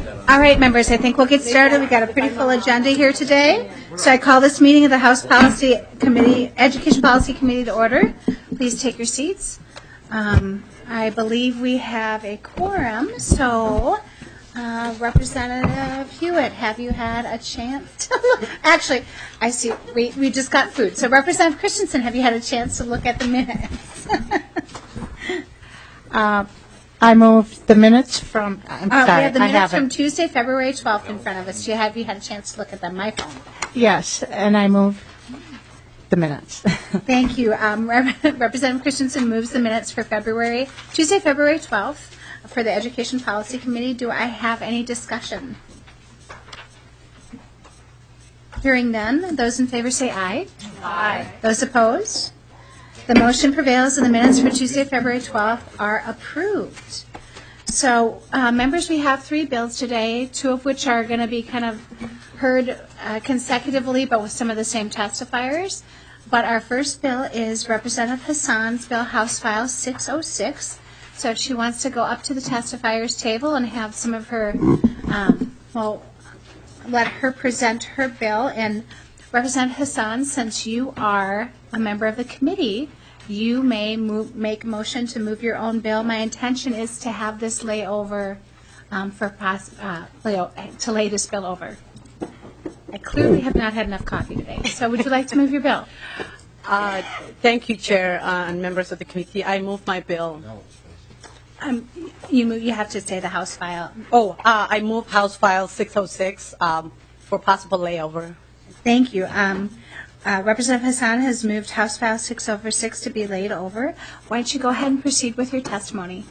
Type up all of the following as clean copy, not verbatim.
All right, members, I think we'll get started. We've got a pretty full agenda here today. So I call this meeting of the House Policy Committee, Education Policy Committee to order. Please take your seats. I believe we have a quorum. So Representative Hewitt, have you had a chance to look? Actually, I see we just got food. So Representative Christensen, have you had a chance to look at the minutes? I moved the minutes from, I'm sorry, we have the I minutes haven't. from Tuesday, February 12th in front of us. Have you had a chance to look at them? My phone. Yes, and I moved the minutes. Thank you. Representative Christensen moves the minutes for Tuesday, February 12th for the Education Policy Committee. Do I have any discussion? Hearing none, those in favor say aye. Aye. Those opposed? The motion prevails and the minutes for Tuesday, February 12th are approved. So, members, we have 3 bills today, 2 of which are going to be kind of heard consecutively, but with some of the same testifiers. But our first bill is Representative Hassan's bill, House File 606. So if she wants to go up to the testifiers table and have some of her, let her present her bill. And Representative Hassan, since you are a member of the committee, you may make a motion to move your own bill. My intention is to have this lay over to lay this bill over. I clearly have not had enough coffee today. So would you like to move your bill? Thank you, Chair and members of the committee. I move my bill. You have to say the House file. I move House File 606 for possible layover. Thank you. Representative Hassan has moved House File 606 to be laid over. Why don't you go ahead and proceed with your testimony?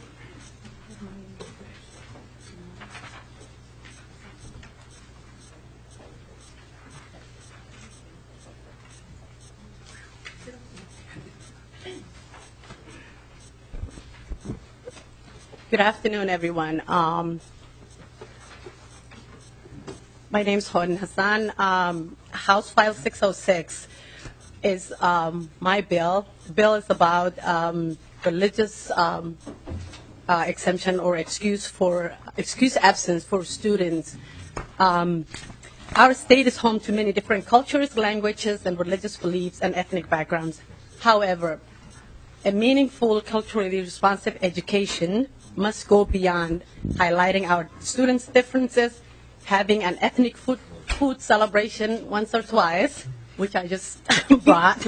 Good afternoon, everyone. My name is Hodin Hassan. House File 606 is my bill. The bill is about religious exemption or excuse absence for students. Our state is home to many different cultures, languages, and religious beliefs and ethnic backgrounds. However, a meaningful, culturally responsive education must go beyond highlighting our students' differences, having an ethnic food celebration once or twice, which I just brought,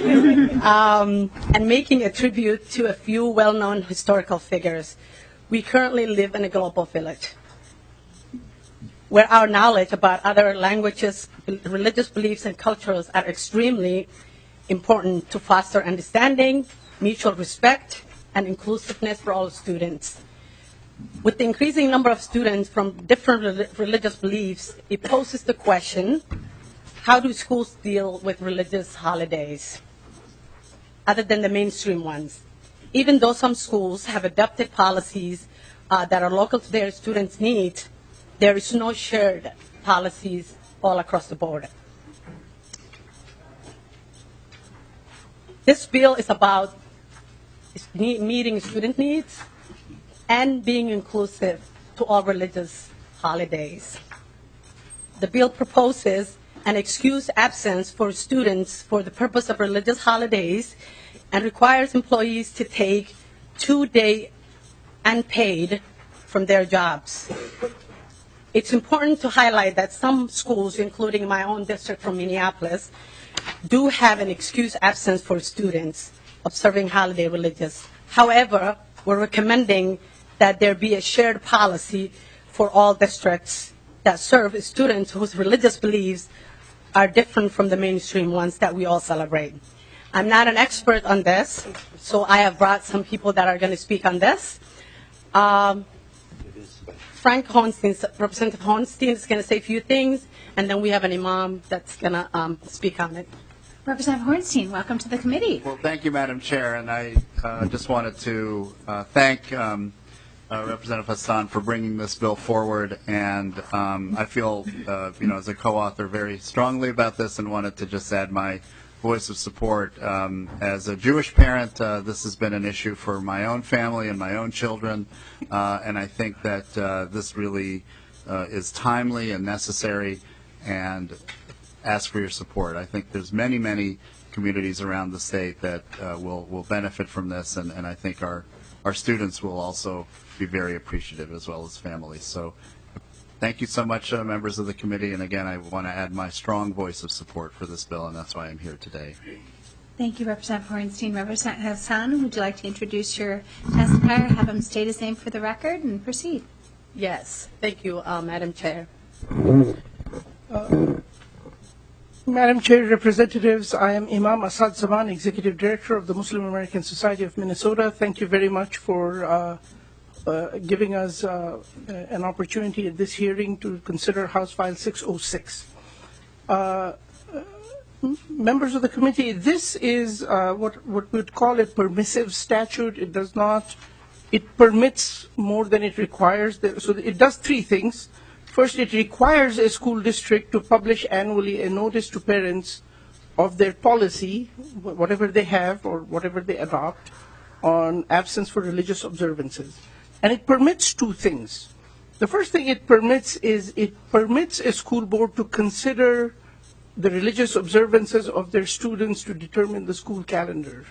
and making a tribute to a few well-known historical figures. We currently live in a global village where our knowledge about other languages, religious beliefs, and cultures are extremely important to foster understanding, mutual respect, and inclusiveness for all students. With the increasing number of students from different religious beliefs, it poses the question, how do schools deal with religious holidays, other than the mainstream ones? Even though some schools have adopted policies that are local to their students' needs, there is no shared policies all across the board. This bill is about meeting student needs and being inclusive to all religious holidays. The bill proposes an excused absence for students for the purpose of religious holidays and requires employees to take 2-day unpaid from their jobs. It's important to highlight that some schools, including my own district from Minneapolis, do have an excused absence for students observing holiday religious. However, we're recommending that there be a shared policy for all districts that serve students whose religious beliefs are different from the mainstream ones that we all celebrate. I'm not an expert on this, so I have brought some people that are going to speak on this. Frank Hornstein, Representative Hornstein is going to say a few things, and then we have an imam that's going to speak on it. Representative Hornstein, welcome to the committee. Well, thank you, Madam Chair, and I just wanted to thank Representative Hassan for bringing this bill forward, and I feel, as a co-author, very strongly about this, and wanted to just add my voice of support. As a Jewish parent, this has been an issue for my own family and my own children, and I think that this really is timely and necessary, and ask for your support. I think there's many communities around the state that will benefit from this, and I think our students will also be very appreciative, as well as families. So thank you so much, members of the committee, and again, I want to add my strong voice of support for this bill, and that's why I'm here today. Thank you, Representative Hornstein. Representative Hassan, would you like to introduce your testifier, have him state his name for the record, and proceed? Yes, thank you, Madam Chair. Madam Chair, Representatives, I am Imam Asad Zaman, Executive Director of the Muslim American Society of Minnesota. Thank you very much for giving us an opportunity at this hearing to consider House File 606. Members of the committee, this is what we'd call a permissive statute. It permits more than it requires. So it does three things. First, it requires a school district to publish annually a notice to parents of their policy, whatever they have or whatever they adopt, on absence for religious observances. And it permits two things. The first thing it permits is it permits a school board to consider the religious observances of their students to determine the school calendar.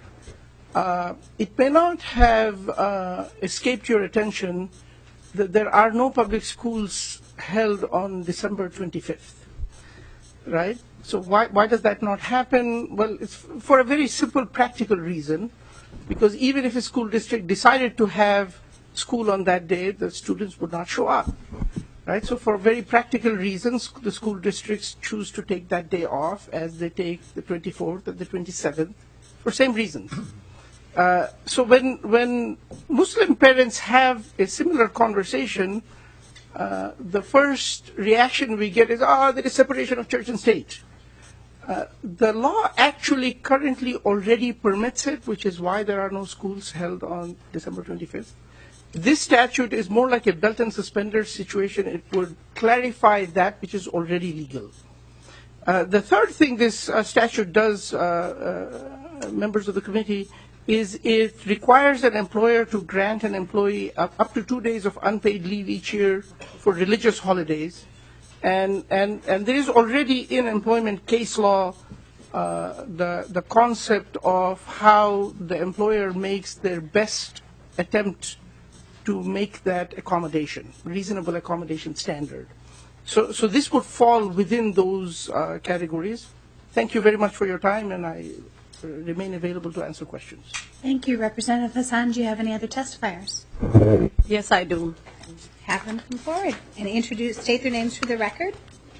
It may not have escaped your attention that there are no public schools held on December 25th, right? So why does that not happen? Well, it's for a very simple practical reason, because even if a school district decided to have school on that day, the students would not show up. Right, so for very practical reasons, the school districts choose to take that day off, as they take the 24th and the 27th, for same reasons. So when Muslim parents have a similar conversation, the first reaction we get is, there is separation of church and state. The law actually currently already permits it, which is why there are no schools held on December 25th. This statute is more like a belt and suspenders situation. It would clarify that which is already legal. The third thing this statute does, members of the committee, is it requires an employer to grant an employee up to 2 days of unpaid leave each year for religious holidays. And there is already in employment case law the concept of how the employer makes their best attempt to make that accommodation, reasonable accommodation standard. So this would fall within those categories. Thank you very much for your time, and I remain available to answer questions. Thank you, Representative Hassan. Do you have any other testifiers? Yes, I do. Have them come forward and state their names for the record.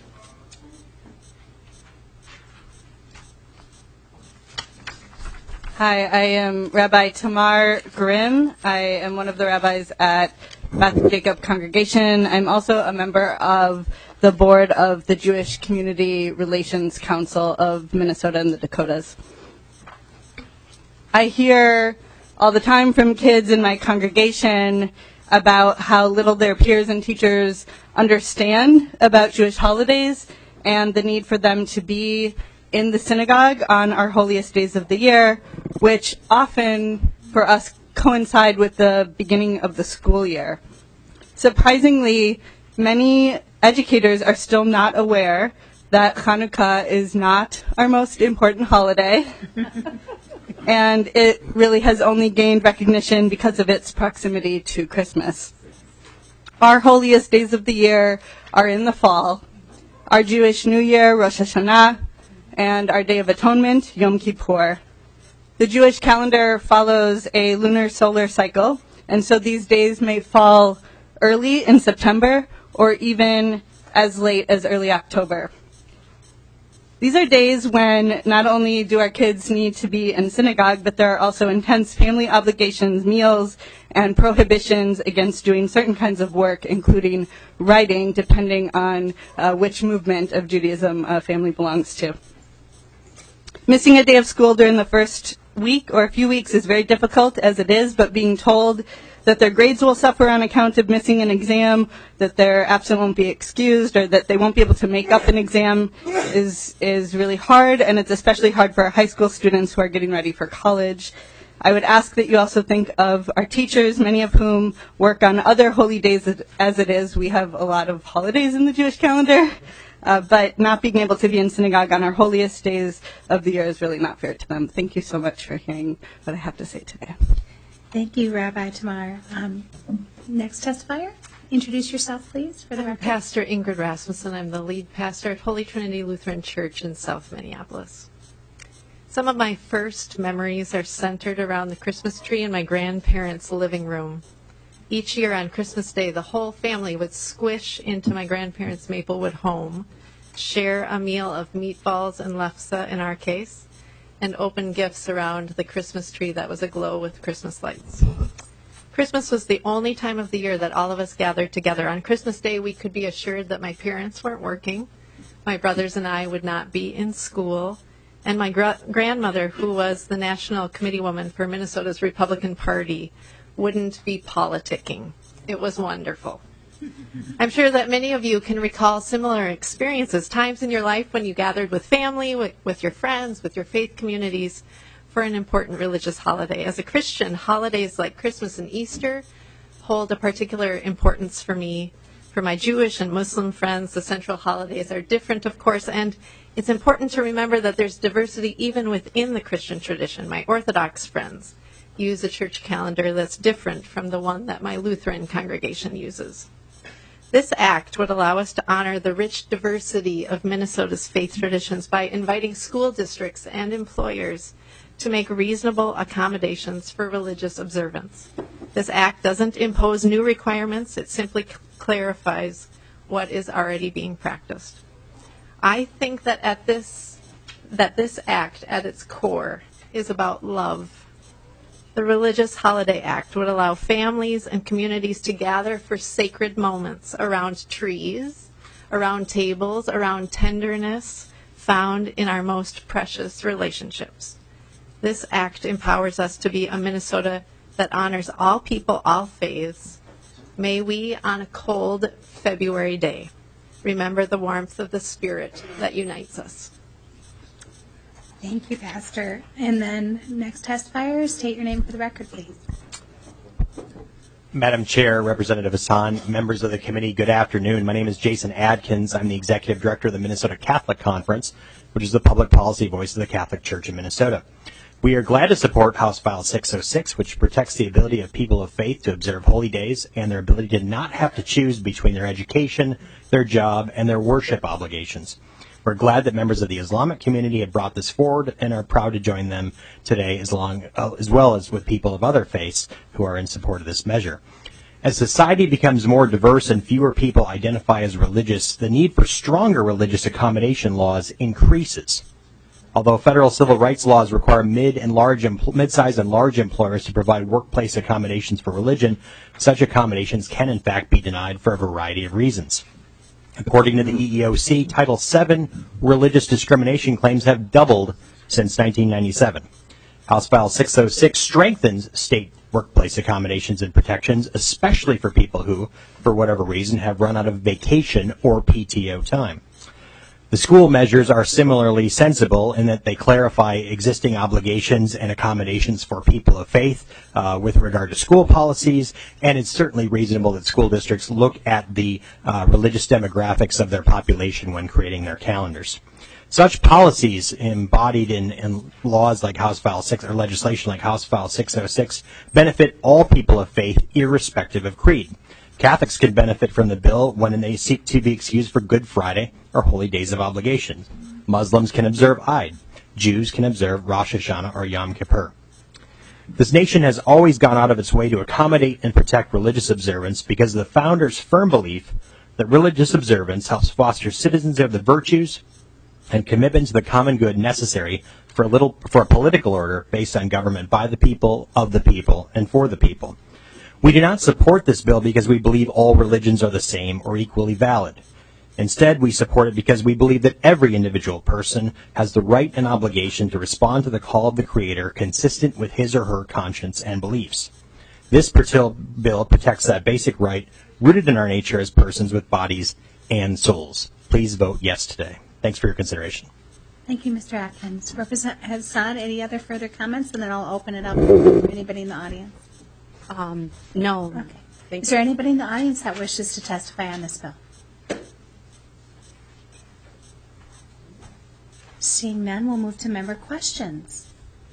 Hi, I am Rabbi Tamar Grimm. I am one of the rabbis at Beth Jacob Congregation. I'm also a member of the board of the Jewish Community Relations Council of Minnesota and the Dakotas. I hear all the time from kids in my congregation about how little their peers and teachers understand about Jewish holidays and the need for them to be in the synagogue on our holiest days of the year, which often for us coincide with the beginning of the school year. Surprisingly, many educators are still not aware that Hanukkah is not our most important holiday, and it really has only gained recognition because of its proximity to Christmas. Our holiest days of the year are in the fall. Our Jewish New Year, Rosh Hashanah, and our Day of Atonement, Yom Kippur. The Jewish calendar follows a lunar solar cycle, and so these days may fall early in September or even as late as early October. These are days when not only do our kids need to be in synagogue, but there are also intense family obligations, meals, and prohibitions against doing certain kinds of work, including writing, depending on which movement of Judaism a family belongs to. Missing a day of school during the first week or a few weeks is very difficult as it is, but being told that their grades will suffer on account of missing an exam, that their absence won't be excused, or that they won't be able to make up an exam is really hard, and it's especially hard for our high school students who are getting ready for college. I would ask that you also think of our teachers, many of whom work on other holy days as it is. We have a lot of holidays in the Jewish calendar, but not being able to be in synagogue on our holiest days of the year is really not fair to them. Thank you so much for hearing what I have to say today. Thank you, Rabbi Tamar. Next testifier, introduce yourself, please, for the I'm record. Pastor Ingrid Rasmussen. I'm the lead pastor at Holy Trinity Lutheran Church in South Minneapolis. Some of my first memories are centered around the Christmas tree in my grandparents' living room. Each year on Christmas Day, the whole family would squish into my grandparents' Maplewood home, share a meal of meatballs and lefse in our case, and open gifts around the Christmas tree that was aglow with Christmas lights. Christmas was the only time of the year that all of us gathered together. On Christmas Day, we could be assured that my parents weren't working, my brothers and I would not be in school, and my grandmother, who was the national committee woman for Minnesota's Republican Party, wouldn't be politicking. It was wonderful. I'm sure that many of you can recall similar experiences, times in your life when you gathered with family, with your friends, with your faith communities for an important religious holiday. As a Christian, holidays like Christmas and Easter hold a particular importance for me. For my Jewish and Muslim friends, the central holidays are different, of course, and it's important to remember that there's diversity even within the Christian tradition. My Orthodox friends use a church calendar that's different from the one that my Lutheran congregation uses. This act would allow us to honor the rich diversity of Minnesota's faith traditions by inviting school districts and employers to make reasonable accommodations for religious observance. This act doesn't impose new requirements, it simply clarifies what is already being practiced. I think that this act at its core is about love. The Religious Holiday Act would allow families and communities to gather for sacred moments around trees, around tables, around tenderness found in our most precious relationships. This act empowers us to be a Minnesota that honors all people, all faiths. May we, on a cold February day, remember the warmth of the Spirit that unites us. Thank you, Pastor. And then next testifier, state your name for the record, please. Madam Chair, Representative Hassan, members of the committee, good afternoon. My name is Jason Adkins. I'm the Executive Director of the Minnesota Catholic Conference, which is the public policy voice of the Catholic Church in Minnesota. We are glad to support House File 606, which protects the ability of people of faith to observe holy days and their ability to not have to choose between their education, their job, and their worship obligations. We're glad that members of the Islamic community have brought this forward and are proud to join them today, as well as with people of other faiths who are in support of this measure. As society becomes more diverse and fewer people identify as religious, the need for stronger religious accommodation laws increases. Although federal civil rights laws require mid-size and large employers to provide workplace accommodations for religion, such accommodations can in fact be denied for a variety of reasons. According to the EEOC, Title VII religious discrimination claims have doubled since 1997. House File 606 strengthens state workplace accommodations and protections, especially for people who, for whatever reason, have run out of vacation or PTO time. The school measures are similarly sensible in that they clarify existing obligations and accommodations for people of faith with regard to school policies, and it's certainly reasonable that school districts look at the religious demographics of their population when creating their calendars. Such policies embodied in laws like House File 6 or legislation like House File 606 benefit all people of faith irrespective of creed. Catholics can benefit from the bill when they seek to be excused for Good Friday or holy days of obligation. Muslims can observe Eid. Jews can observe Rosh Hashanah or Yom Kippur. This nation has always gone out of its way to accommodate and protect religious observance because of the founders' firm belief that religious observance helps foster citizens of the virtues and commitment to the common good necessary for a political order based on government by the people, of the people, and for the people. We do not support this bill because we believe all religions are the same or equally valid. Instead, we support it because we believe that every individual person has the right and obligation to respond to the call of the Creator consistent with his or her conscience and beliefs. This bill protects that basic right rooted in our nature as persons with bodies and souls. Please vote yes today. Thanks for your consideration. Thank you, Mr. Atkins. Representative Hassan, any other further comments? And then I'll open it up for anybody in the audience. No. Okay. Thank Is there anybody in the audience that wishes to testify on this bill? Seeing none, we'll move to member questions.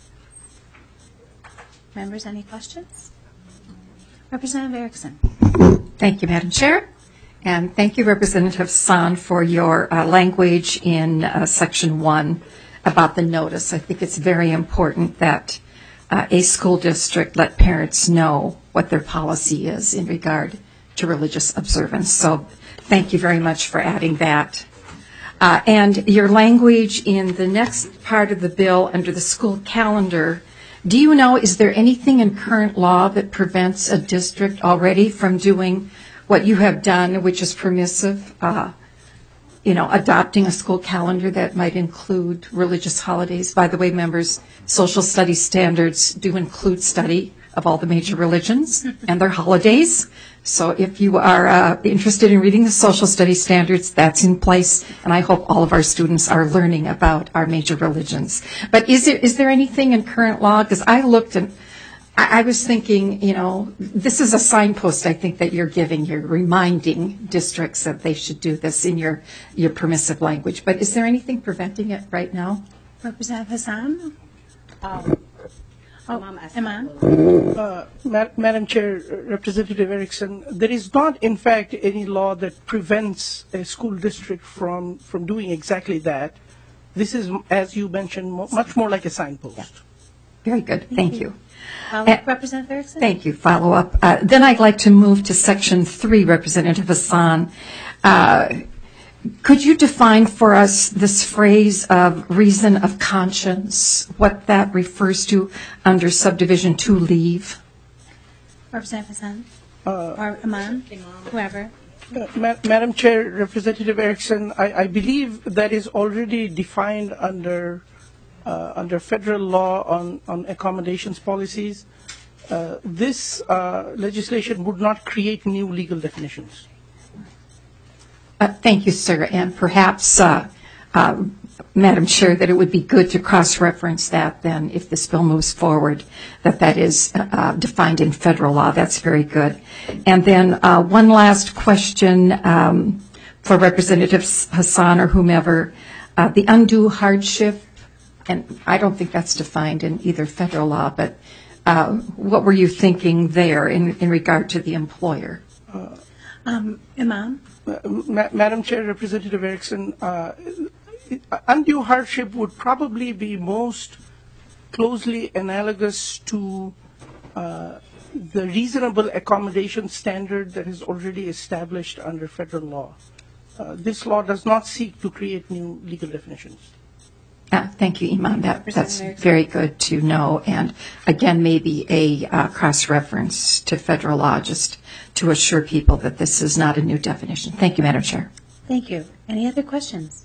Members, any questions? Representative Erickson. Thank you, Madam Chair. And thank you, Representative San, for your language in Section 1 about the notice. I think it's very important that a school district let parents know what their policy is in regard to religious observance. So thank you very much for adding that. And your language in the next part of the bill under the school calendar, do you know, is there anything in current law that prevents a district already from doing what you have done, which is permissive, adopting a school calendar that might include religious holidays? By the way, members, social studies standards do include study of all the major religions and their holidays. So if you are interested in reading the social studies standards, that's in place, and I hope all of our students are learning about our major religions. But is there anything in current law? Because I looked and I was thinking, this is a signpost I think that you're giving. You're reminding districts that they should do this in your permissive language. But is there anything preventing it right now? Representative Hassan? Imam? Madam Chair, Representative Erickson, there is not, in fact, any law that prevents a school district from doing exactly that. This is, as you mentioned, much more like a signpost. Yeah. Very good. Thank you. Representative Erickson? Thank you. Follow up. Then I'd like to move to Section 3, Representative Hassan. Could you define for us this phrase of reason of conscience, what that refers to under Subdivision 2 leave? Representative Hassan? Or Imam? Whoever. Madam Chair, Representative Erickson, I believe that is already defined under federal law on accommodations policies. This legislation would not create new legal definitions. Thank you, sir. And perhaps, Madam Chair, that it would be good to cross-reference that then if this bill moves forward, that is defined in federal law. That's very good. And then one last question for Representative Hassan or whomever. The undue hardship, and I don't think that's defined in either federal law, but what were you thinking there in regard to the employer? Imam? Madam Chair, Representative Erickson, undue hardship would probably be most closely analogous to the reasonable accommodation standard that is already established under federal law. This law does not seek to create new legal definitions. Thank you, Imam. That's very good to know. And again, maybe a cross-reference to federal law just to assure people that this is not a new definition. Thank you, Madam Chair. Thank you. Any other questions?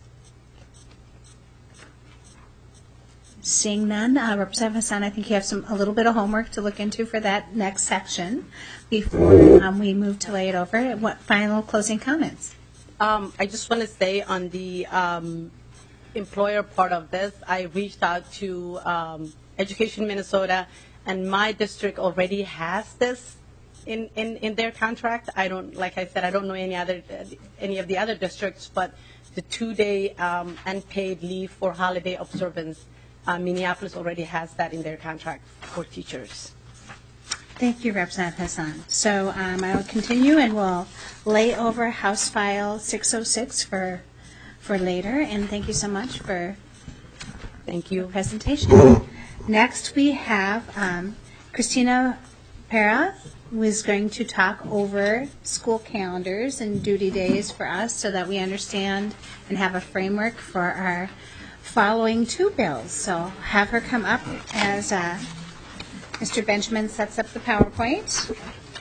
Seeing none, Representative Hassan, I think you have a little bit of homework to look into for that next section before we move to lay it over. What final closing comments? I just want to say on the employer part of this, I reached out to Education Minnesota, and my district already has this in their contract. Like I said, I don't know any of the other districts, but the 2-day unpaid leave for holiday observance, Minneapolis already has that in their contract for teachers. Thank you, Representative Hassan. So I will continue and we'll lay over House File 606 for later. And thank you so much for your presentation. Next we have Christina Pera, who is going to talk over school calendars and duty days for us so that we understand and have a framework for our following two bills. So have her come up as Mr. Benjamin sets up the PowerPoint.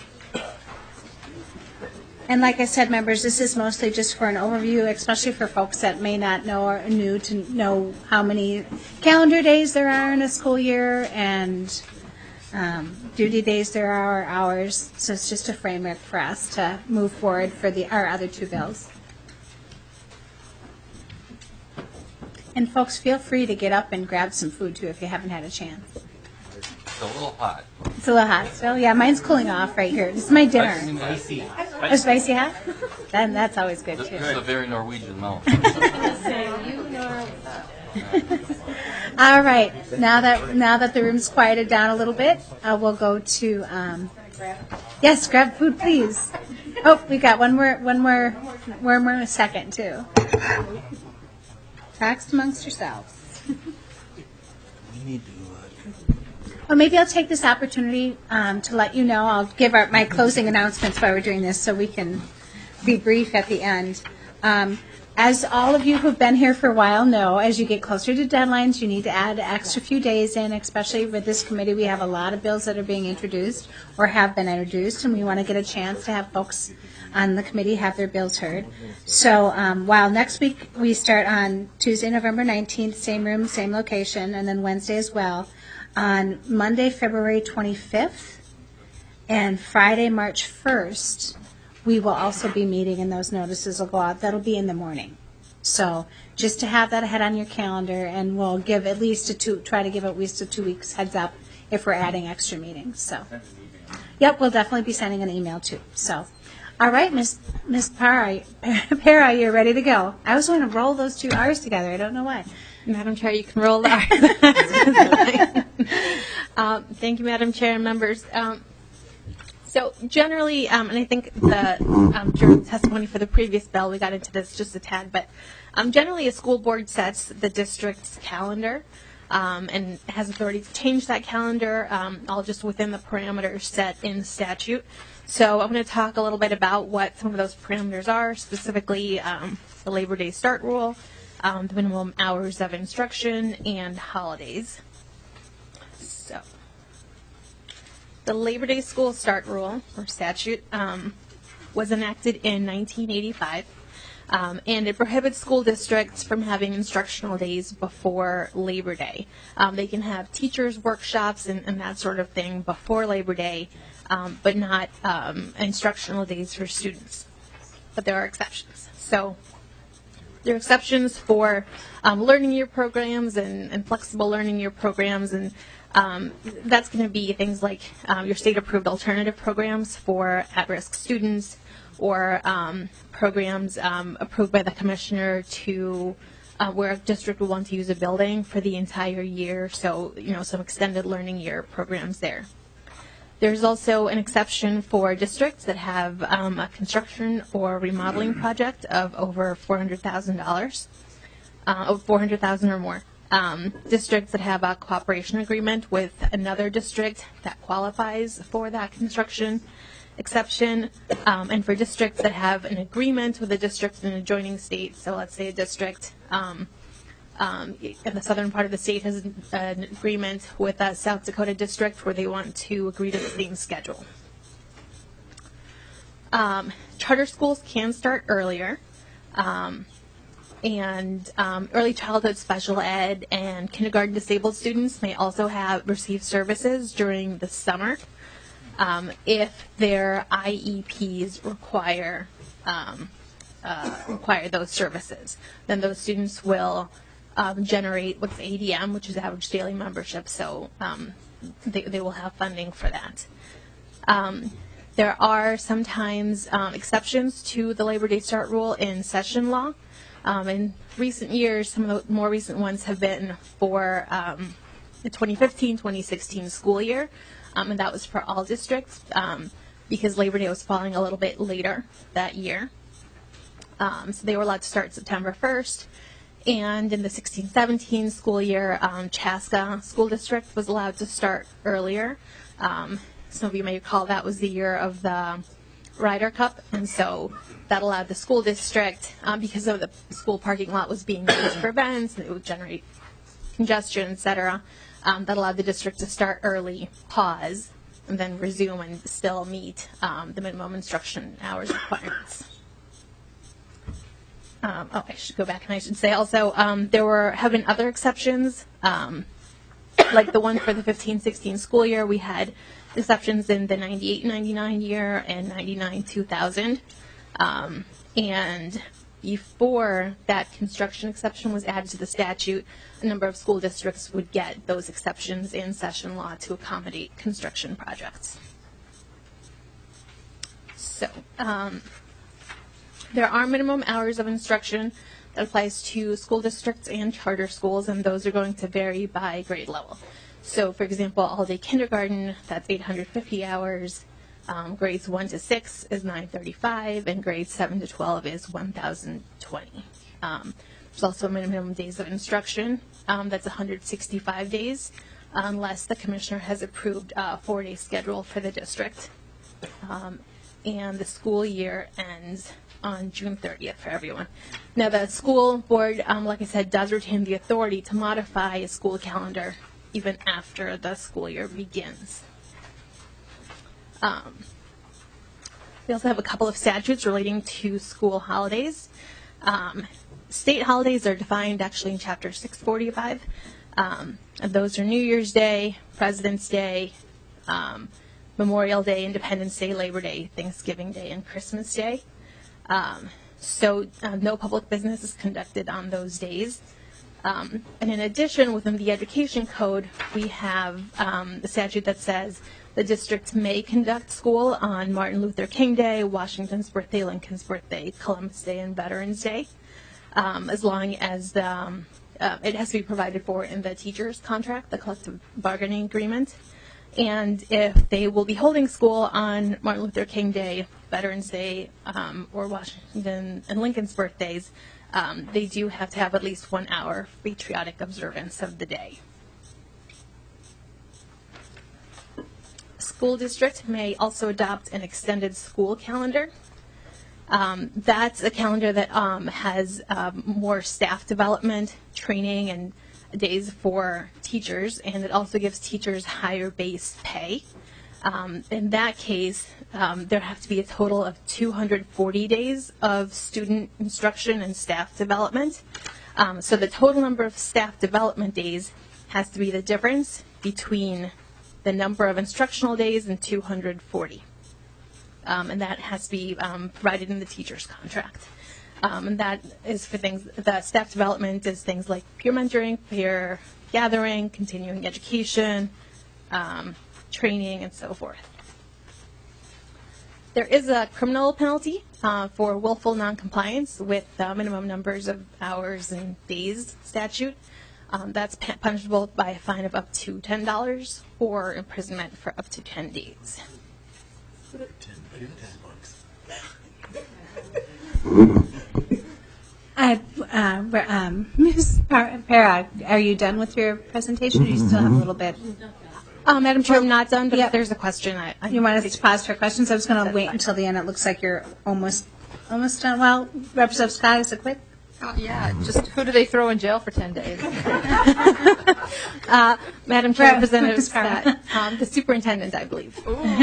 And like I said, members, this is mostly just for an overview, especially for folks that may not know or are new to know how many calendar days there are in a school year and duty days there are, or hours. So it's just a framework for us to move forward for our other two bills. And folks, feel free to get up and grab some food too if you haven't had a chance. It's a little hot. It's a little hot still. Yeah, mine's cooling off right here. This is my dinner. Spicy. Oh, spicy hot? Then that's always good This too. is a very Norwegian mouth. All right. Now that the room's quieted down a little bit, we'll go to yes, grab food, please. Oh, we got one more second too. Text amongst yourselves. Well, maybe I'll take this opportunity to let you know. I'll give my closing announcements while we're doing this, so we can be brief at the end. As all of you who've been here for a while know, as you get closer to deadlines, you need to add an extra few days in, especially with this committee. We have a lot of bills that are being introduced or have been introduced, and we want to get a chance to have folks on the committee have their bills heard. So while next week we start on Tuesday, November 19th, same room, same location, and then Wednesday as well, on Monday, February 25th, and Friday, March 1st, we will also be meeting, and those notices will go out. That'll be in the morning. So just to have that ahead on your calendar, and we'll give at least try to give at least a 2 weeks heads up if we're adding extra meetings. So, yep, we'll definitely be sending an email too. So, all right, Miss Para, you're ready to go. I was going to roll those two R's together. I don't know why. Madam Chair, you can roll the R's. Thank you, Madam Chair and members. So generally, and I think during testimony for the previous bill, we got into this just a tad, but generally a school board sets the district's calendar and has authority to change that calendar, all just within the parameters set in statute. So I'm going to talk a little bit about what some of those parameters are, specifically the Labor Day start rule, the minimum hours of instruction, and holidays. So the Labor Day school start rule, or statute, was enacted in 1985, and it prohibits school districts from having instructional days before Labor Day. They can have teachers' workshops and that sort of thing before Labor Day, but not instructional days for students. But there are exceptions. So there are exceptions for learning year programs and flexible learning year programs, and that's going to be things like your state-approved alternative programs for at-risk students, or programs approved by the commissioner to where a district will want to use a building for the entire year. So, some extended learning year programs there. There's also an exception for districts that have a construction or remodeling project of over $400,000, $400,000 or more. Districts that have a cooperation agreement with another district that qualifies for that construction exception, and for districts that have an agreement with a district in an adjoining state. So let's say a district in the southern part of the state has an agreement with a South Dakota district where they want to agree to the same schedule. Charter schools can start earlier. And early childhood special ed and kindergarten disabled students may also receive services during the summer if their IEPs require those services. Then those students will generate what's ADM, which is average daily membership, so they will have funding for that. There are sometimes exceptions to the Labor Day start rule in session law. In recent years, some of the more recent ones have been for the 2015-2016 school year, and that was for all districts because Labor Day was falling a little bit later that year. So they were allowed to start September 1st, and in the 16-17 school year, Chaska School District was allowed to start earlier. Some of you may recall that was the year of the Ryder Cup, and so that allowed the school district, because of the school parking lot was being used for events, and it would generate congestion, etc., that allowed the district to start early, pause, and then resume and still meet the minimum instruction hours requirements. I should go back and I should say also there have been other exceptions, like the one for the 15-16 school year. We had exceptions in the 98-99 year and 99-2000. And before that construction exception was added to the statute, a number of school districts would get those exceptions in session law to accommodate construction projects. So there are minimum hours of instruction that applies to school districts and charter schools, and those are going to vary by grade level. So, for example, all-day kindergarten, that's 850 hours. Grades 1 to 6 is 935, and grades 7 to 12 is 1,020. There's also minimum days of instruction. That's 165 days, unless the commissioner has approved a 4-day schedule for the district. And the school year ends on June 30th for everyone. Now, the school board, like I said, does retain the authority to modify a school calendar even after the school year begins. We also have a couple of statutes relating to school holidays. State holidays are defined actually in Chapter 645. And those are New Year's Day, President's Day, Memorial Day, Independence Day, Labor Day, Thanksgiving Day, and Christmas Day. So no public business is conducted on those days. And in addition, within the Education Code, we have the statute that says the district may conduct school on Martin Luther King Day, Washington's birthday, Lincoln's birthday, Columbus Day, and Veterans Day, as long as it has to be provided for in the teacher's contract, the collective bargaining agreement. And if they will be holding school on Martin Luther King Day, Veterans Day, or Washington and Lincoln's birthdays, they do have to have at least 1 hour patriotic observance of the day. School district may also adopt an extended school calendar. That's a calendar that has more staff development, training, and days for teachers, and it also gives teachers higher base pay. In that case, there have to be a total of 240 days of student instruction and staff development. So the total number of staff development days has to be the difference between the number of instructional days and 240. And that has to be provided in the teacher's contract. And that is for things, the staff development is things like peer mentoring, peer gathering, continuing education, training, and so forth. There is a criminal penalty for willful noncompliance with minimum numbers of hours and days statute. That's punishable by a fine of up to $10 or imprisonment for up to 10 days. Ms. Para, are you done with your presentation, or do you still have a little bit? Madam Chair, I'm not done, but if there's a question, You want us to pause for questions? I was going to wait until the end. It looks like you're almost done. Well, Representative Scott, is it quick? Yeah, just who do they throw in jail for 10 days? Madam Chair, Representative Scott, the superintendent, I believe.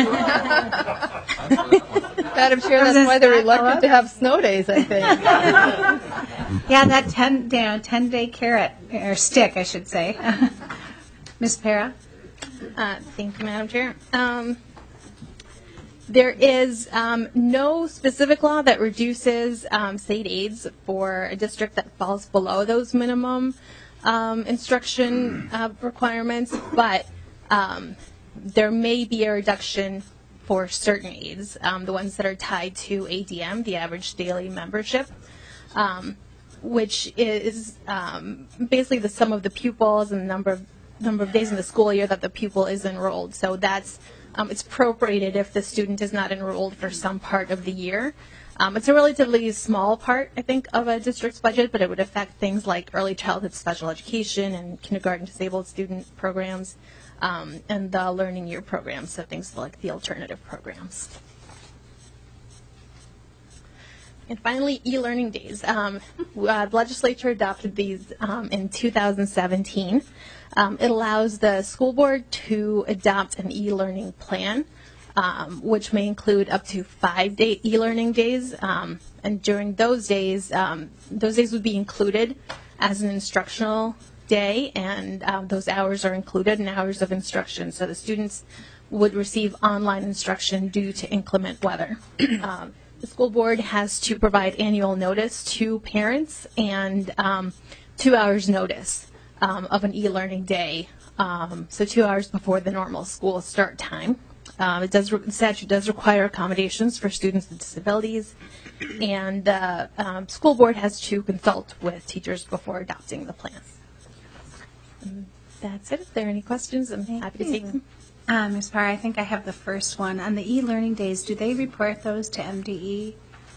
Madam Chair, that's why they're reluctant to have snow days, I think. Yeah, that 10-day carrot, or stick, I should say. Ms. Para? Thank you, Madam Chair. There is no specific law that reduces state aids for a district that falls below those minimum instruction requirements, but there may be a reduction for certain aids, the ones that are tied to ADM, the average daily membership, which is basically the sum of the pupils and the number of days in the school year that the pupil is enrolled. So that's it's prorated if the student is not enrolled for some part of the year. It's a relatively small part, I think, of a district's budget, but it would affect things like early childhood special education and kindergarten disabled student programs and the learning year programs, so things like the alternative programs. And finally, e-learning days. The legislature adopted these in 2017. It allows the school board to adopt an e-learning plan, which may include up to 5 e-learning days. And during those days would be included as an instructional day, and those hours are included in hours of instruction. So the students would receive online instruction due to inclement weather. the school board has to provide annual notice to parents and 2 hours notice of an e-learning day, so 2 hours before the normal school start time. The statute does require accommodations for students with disabilities, and the school board has to consult with teachers before adopting the plan. That's it. If there are any questions, I'm happy to take them. Ms. Parr, I think I have the first one. On the e-learning days, do they report those to MDE?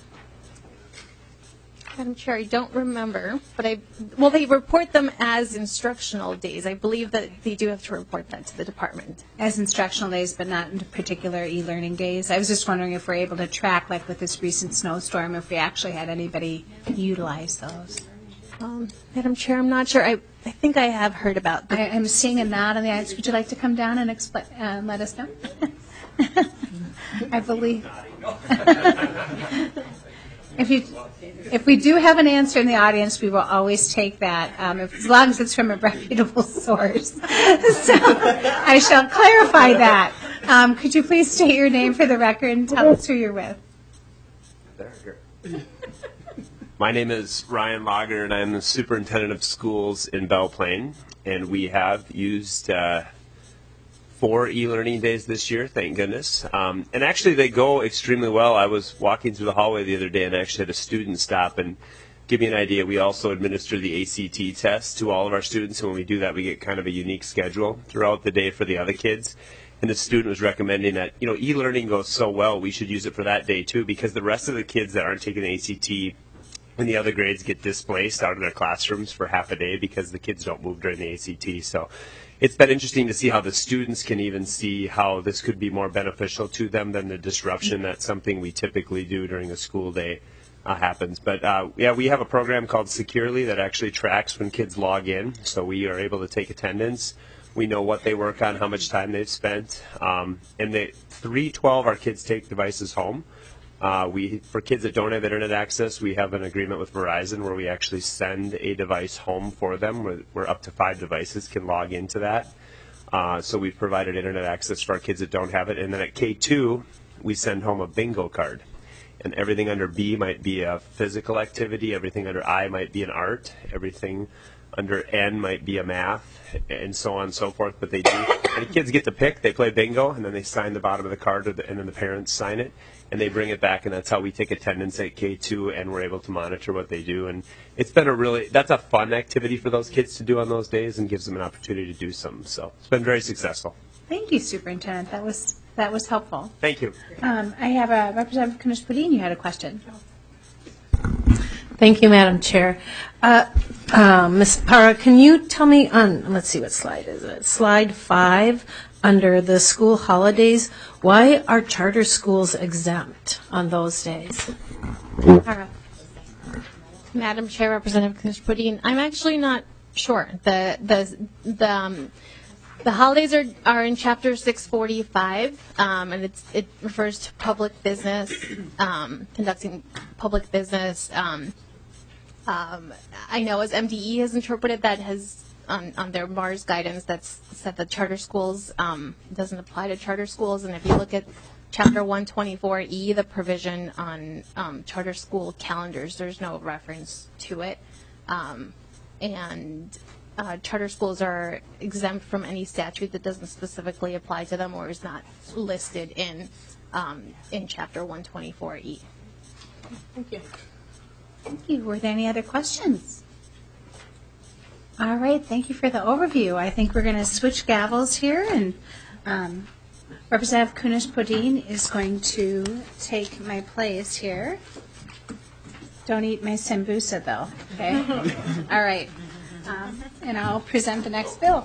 Madam Chair, I don't remember, but they report them as instructional days. I believe that they do have to report that to the department. As instructional days, but not in particular e-learning days. I was just wondering if we're able to track, like with this recent snowstorm, if we actually had anybody utilize those. Madam Chair, I'm not sure. I think I have heard about them. I'm seeing a nod on the eyes. Would you like to come down and explain? Let us know. I believe. If we do have an answer in the audience, we will always take that, as long as it's from a reputable source. So I shall clarify that. Could you please state your name for the record and tell us who you're with? My name is Ryan Lager, and I'm the superintendent of schools in Belle Plaine. And we have used 4 e-learning days this year, thank goodness. And actually, they go extremely well. I was walking through the hallway the other day and actually had a student stop and give me an idea. We also administer the ACT test to all of our students, and when we do that, we get kind of a unique schedule throughout the day for the other kids. And the student was recommending that, e-learning goes so well, we should use it for that day too, because the rest of the kids that aren't taking the ACT and the other grades get displaced out of their classrooms for half a day because the kids don't move during the ACT. So it's been interesting to see how the students can even see how this could be more beneficial to them than the disruption that something we typically do during a school day happens. But we have a program called Securely that actually tracks when kids log in. So we are able to take attendance. We know what they work on, how much time they've spent. And 3/12 our kids take devices home. For kids that don't have internet access, we have an agreement with Verizon where we actually send a device home for them, where up to 5 devices can log into that. So we've provided internet access for our kids that don't have it. And then at K2, we send home a bingo card. And everything under B might be a physical activity, everything under I might be an art, everything under N might be a math, and so on and so forth. But they do, and the kids get to pick, they play bingo, and then they sign the bottom of the card, and then the parents sign it, and they bring it back, and that's how we take attendance at K2, and we're able to monitor what they do. And it's been that's a fun activity for those kids to do on those days and gives them an opportunity to do something. So it's been very successful. Thank you, Superintendent. That was helpful. Thank you. I have a Representative Kunesh-Podein. You had a question. Thank you, Madam Chair. Ms. Parra, can you tell me on, let's see, what slide is it? Slide 5, under the school holidays, why are charter schools exempt on those days? Madam Chair, Representative Kunesh-Podein, I'm actually not sure. The holidays are in Chapter 645, and it refers to public business, conducting public business. I know as MDE has interpreted that on their MARS guidance that's said that charter schools doesn't apply to charter schools, and if you look at Chapter 124E, the provision on charter school calendars, there's no reference to it, and charter schools are exempt from any statute that doesn't specifically apply to them or is not listed in Chapter 124E. Thank you. Thank you. Were there any other questions? All right. Thank you for the overview. I think we're going to switch gavels here, and Representative Kunesh-Podein is going to take my place here. Don't eat my sambusa, though. Okay. All right. And I'll present the next bill.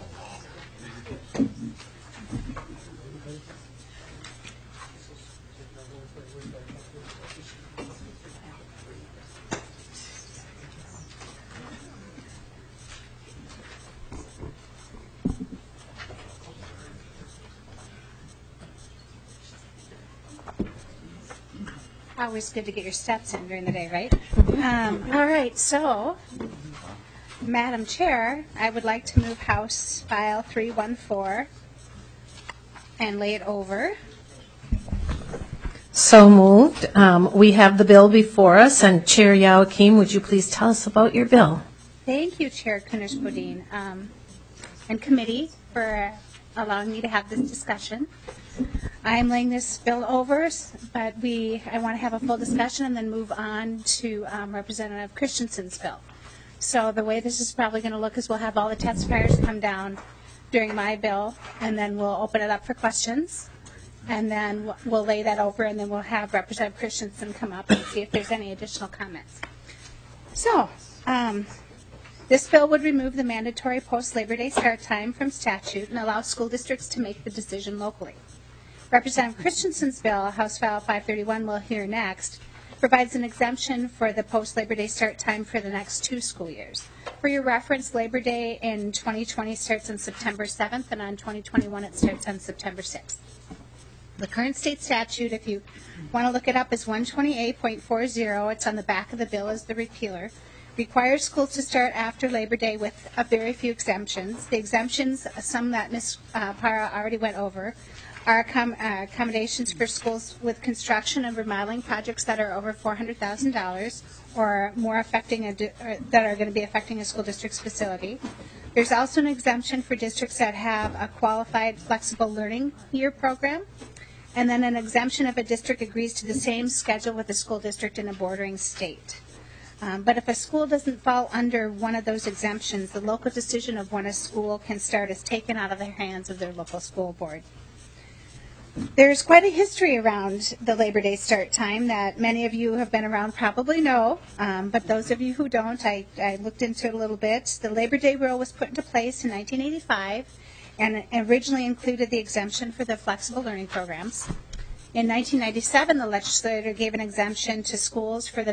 Always good to get your steps in during the day, right? All right, so, Madam Chair, I would like to move House File 314 and lay it over. So moved. We have the bill before us, and Chair Joachim, would you please tell us about your bill? Thank you, Chair Kunish-Bodine, and committee for allowing me to have this discussion. I am laying this bill over, but I want to have a full discussion and then move on to Representative Christensen's bill. So the way this is probably going to look is we'll have all the testifiers come down during my bill, and then we'll open it up for questions, and then we'll lay that over, and then we'll have Representative Christensen come up and see if there's any additional comments. So, this bill would remove the mandatory post-Labor Day start time from statute and allow school districts to make the decision locally. Representative Christensen's bill, House File 531, we'll hear next, provides an exemption for the post-Labor Day start time for the next 2 school years. For your reference, Labor Day in 2020 starts on September 7th, and on 2021 it starts on September 6th. The current state statute, if you want to look it up, is 128.40. It's on the back of the bill as the repealer. Requires schools to start after Labor Day with a very few exemptions. The exemptions, some that Ms. Para already went over, are accommodations for schools with construction and remodeling projects that are over $400,000 or more that are going to be affecting a school district's facility. There's also an exemption for districts that have a qualified flexible learning year program, and then an exemption if a district agrees to the same schedule with a school district in a bordering state. But if a school doesn't fall under one of those exemptions, the local decision of when a school can start is taken out of the hands of their local school board. There's quite a history around the Labor Day start time that many of you who have been around probably know, but those of you who don't, I looked into it a little bit. The Labor Day rule was put into place in 1985 and originally included the exemption for the flexible learning programs. In 1997, the legislature gave an exemption to schools for the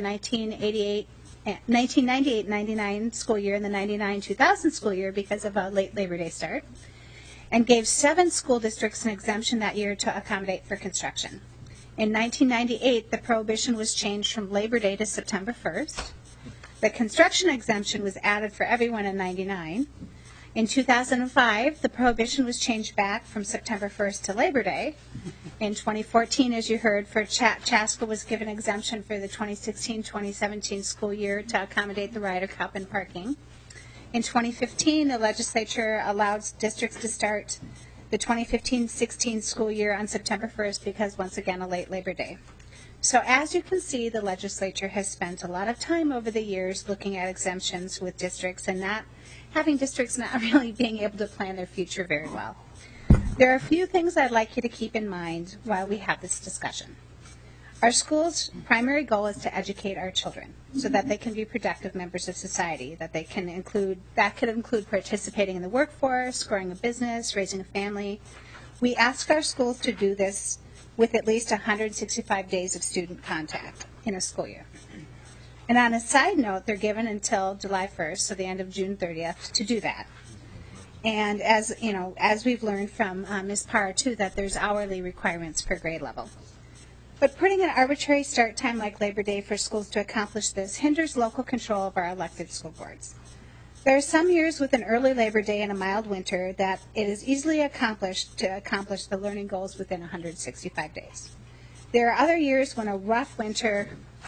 1998-99 school year and the 99-2000 school year because of a late Labor Day start, and gave 7 school districts an exemption that year to accommodate for construction. In 1998, the prohibition was changed from Labor Day to September 1st. The construction exemption was added for everyone in 99. In 2005, the prohibition was changed back from September 1st to Labor Day. In 2014, as you heard, for Chaska was given exemption for the 2016-2017 school year to accommodate the Ryder Cup and parking. In 2015, the legislature allowed districts to start the 2015-16 school year on September 1st because, once again, a late Labor Day. So as you can see, the legislature has spent a lot of time over the years looking at exemptions with districts and not having districts not really being able to plan their future very well. There are a few things I'd like you to keep in mind while we have this discussion. Our school's primary goal is to educate our children so that they can be productive members of society, that could include participating in the workforce, growing a business, raising a family. We ask our schools to do this with at least 165 days of student contact in a school year. And on a side note, they're given until July 1st, so the end of June 30th, to do that. And as we've learned from Ms. Parr too, that there's hourly requirements per grade level. But putting an arbitrary start time like Labor Day for schools to accomplish this hinders local control of our elected school boards. There are some years with an early Labor Day and a mild winter that it is easily accomplished to accomplish the learning goals within 165 days. There are other years when a rough winter,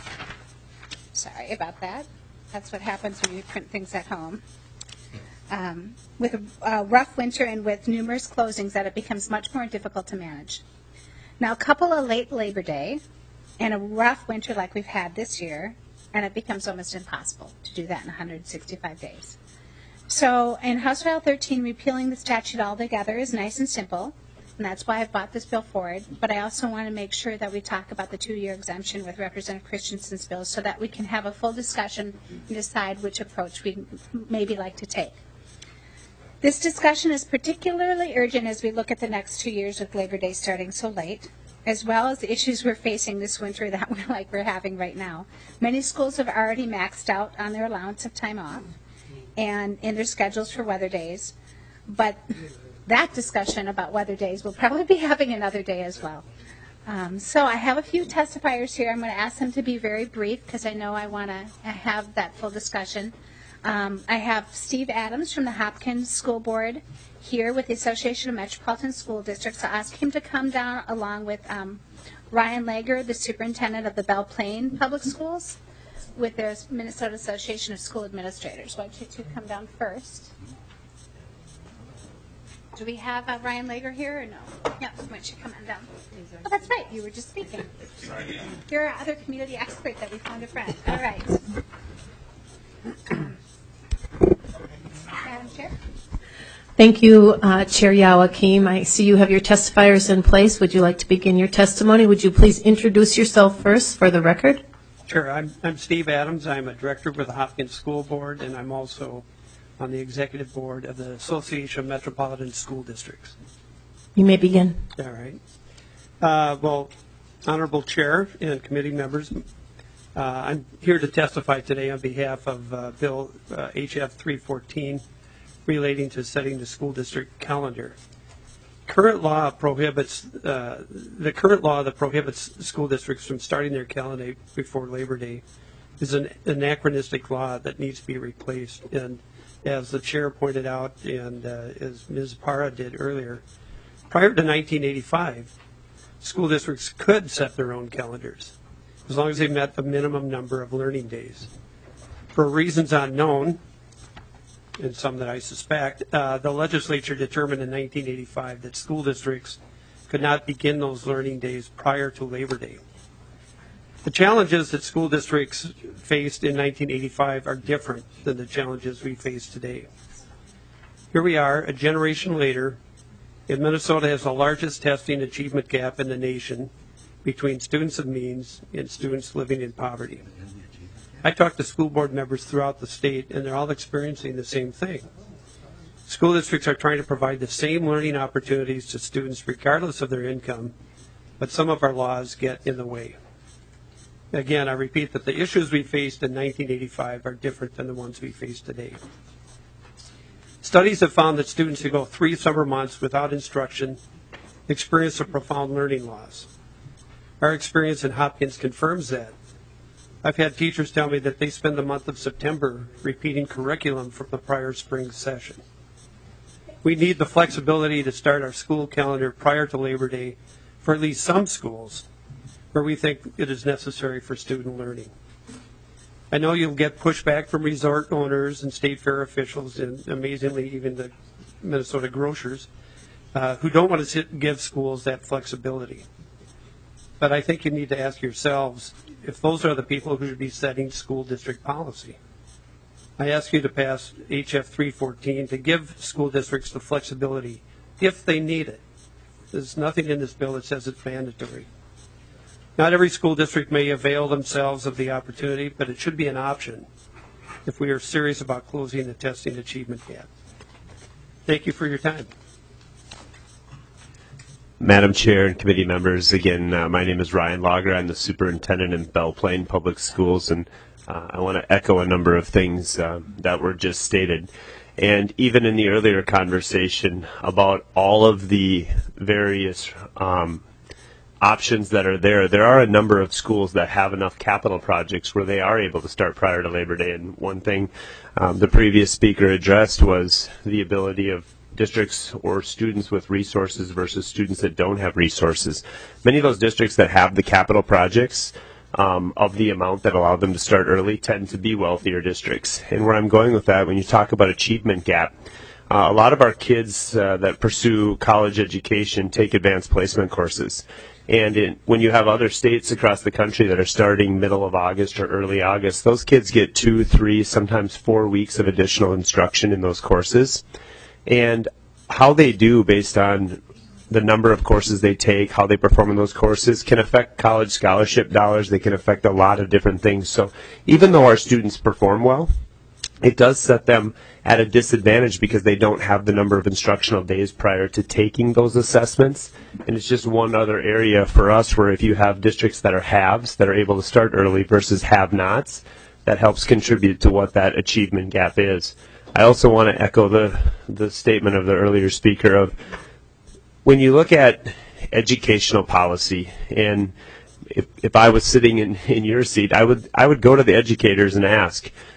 sorry about that, that's what happens when you print things at home. With a rough winter and with numerous closings that it becomes much more difficult to manage. Now, couple a late Labor Day and a rough winter like we've had this year, and it becomes almost impossible to do that in 165 days. So in House File 13, repealing the statute altogether is nice and simple, and that's why I brought this bill forward. But I also want to make sure that we talk about the 2-year exemption with Representative Christensen's bill so that we can have a full discussion and decide which approach we maybe like to take. This discussion is particularly urgent as we look at the next 2 years with Labor Day starting so late, as well as the issues we're facing this winter that we're having right now. Many schools have already maxed out on their allowance of time off and in their schedules for weather days, but that discussion about weather days we'll probably be having another day as well. So I have a few testifiers here. I'm going to ask them to be very brief because I know I want to have that full discussion. I have Steve Adams from the Hopkins School Board here with the Association of Metropolitan School Districts. I'll ask him to come down along with Ryan Lager, the superintendent of the Belle Plaine Public Schools, with the Minnesota Association of School Administrators. Why don't you two come down first? Do we have Ryan Lager here or no? Yeah, why don't you come on down? Oh, that's right. You were just speaking. You're our other community expert that we found a friend. All right. Madam Chair. Thank you, Chair Yawakim. I see you have your testifiers in place. Would you like to begin your testimony? Would you please introduce yourself first for the record? Sure. I'm Steve Adams. I'm a director with the Hopkins School Board, and I'm also on the executive board of the Association of Metropolitan School Districts. You may begin. All right. Well, Honorable Chair and committee members, I'm here to testify today on behalf of Bill HF 314 relating to setting the school district calendar. The current law that prohibits school districts from starting their calendar before Labor Day is an anachronistic law that needs to be replaced. And as the chair pointed out, and as Ms. Parra did earlier, prior to 1985, school districts could set their own calendars as long as they met the minimum number of learning days. For reasons unknown, and some that I suspect, the legislature determined in 1985 that school districts could not begin those learning days prior to Labor Day. The challenges that school districts faced in 1985 are different than the challenges we face today. Here we are, a generation later, and Minnesota has the largest testing achievement gap in the nation between students of means and students living in poverty. I talked to school board members throughout the state, and they're all experiencing the same thing. School districts are trying to provide the same learning opportunities to students regardless of their income, but some of our laws get in the way. Again, I repeat that the issues we faced in 1985 are different than the ones we face today. Studies have found that students who go 3 summer months without instruction experience a profound learning loss. Our experience in Hopkins confirms that. I've had teachers tell me that they spend the month of September repeating curriculum from the prior spring session. We need the flexibility to start our school calendar prior to Labor Day for at least some schools where we think it is necessary for student learning. I know you'll get pushback from resort owners and state fair officials, and amazingly even the Minnesota grocers, who don't want to give schools that flexibility. But I think you need to ask yourselves if those are the people who should be setting school district policy. I ask you to pass HF 314 to give school districts the flexibility if they need it. There's nothing in this bill that says it's mandatory. Not every school district may avail themselves of the opportunity, but it should be an option if we are serious about closing the testing achievement gap. Thank you for your time. Madam Chair and committee members, again, my name is Ryan Lager. I'm the superintendent in Belle Plaine Public Schools, and I want to echo a number of things that were just stated. And even in the earlier conversation about all of the various options that are there are a number of schools that have enough capital projects where they are able to start prior to Labor Day. And one thing the previous speaker addressed was the ability of districts or students with resources versus students that don't have resources. Many of those districts that have the capital projects of the amount that allow them to start early tend to be wealthier districts. And where I'm going with that, when you talk about achievement gap, a lot of our kids that pursue college education take advanced placement courses. And when you have other states across the country that are starting middle of August or early August, those kids get 2, 3, sometimes 4 weeks of additional instruction in those courses. And how they do based on the number of courses they take, how they perform in those courses can affect college scholarship dollars. They can affect a lot of different things. So even though our students perform well, it does set them at a disadvantage because they don't have the number of instructional days prior to taking those assessments. And it's just one other area for us where if you have districts that are haves that are able to start early versus have-nots, that helps contribute to what that achievement gap is. I also want to echo the statement of the earlier speaker of when you look at educational policy, and if I was sitting in your seat, I would go to the educators and ask,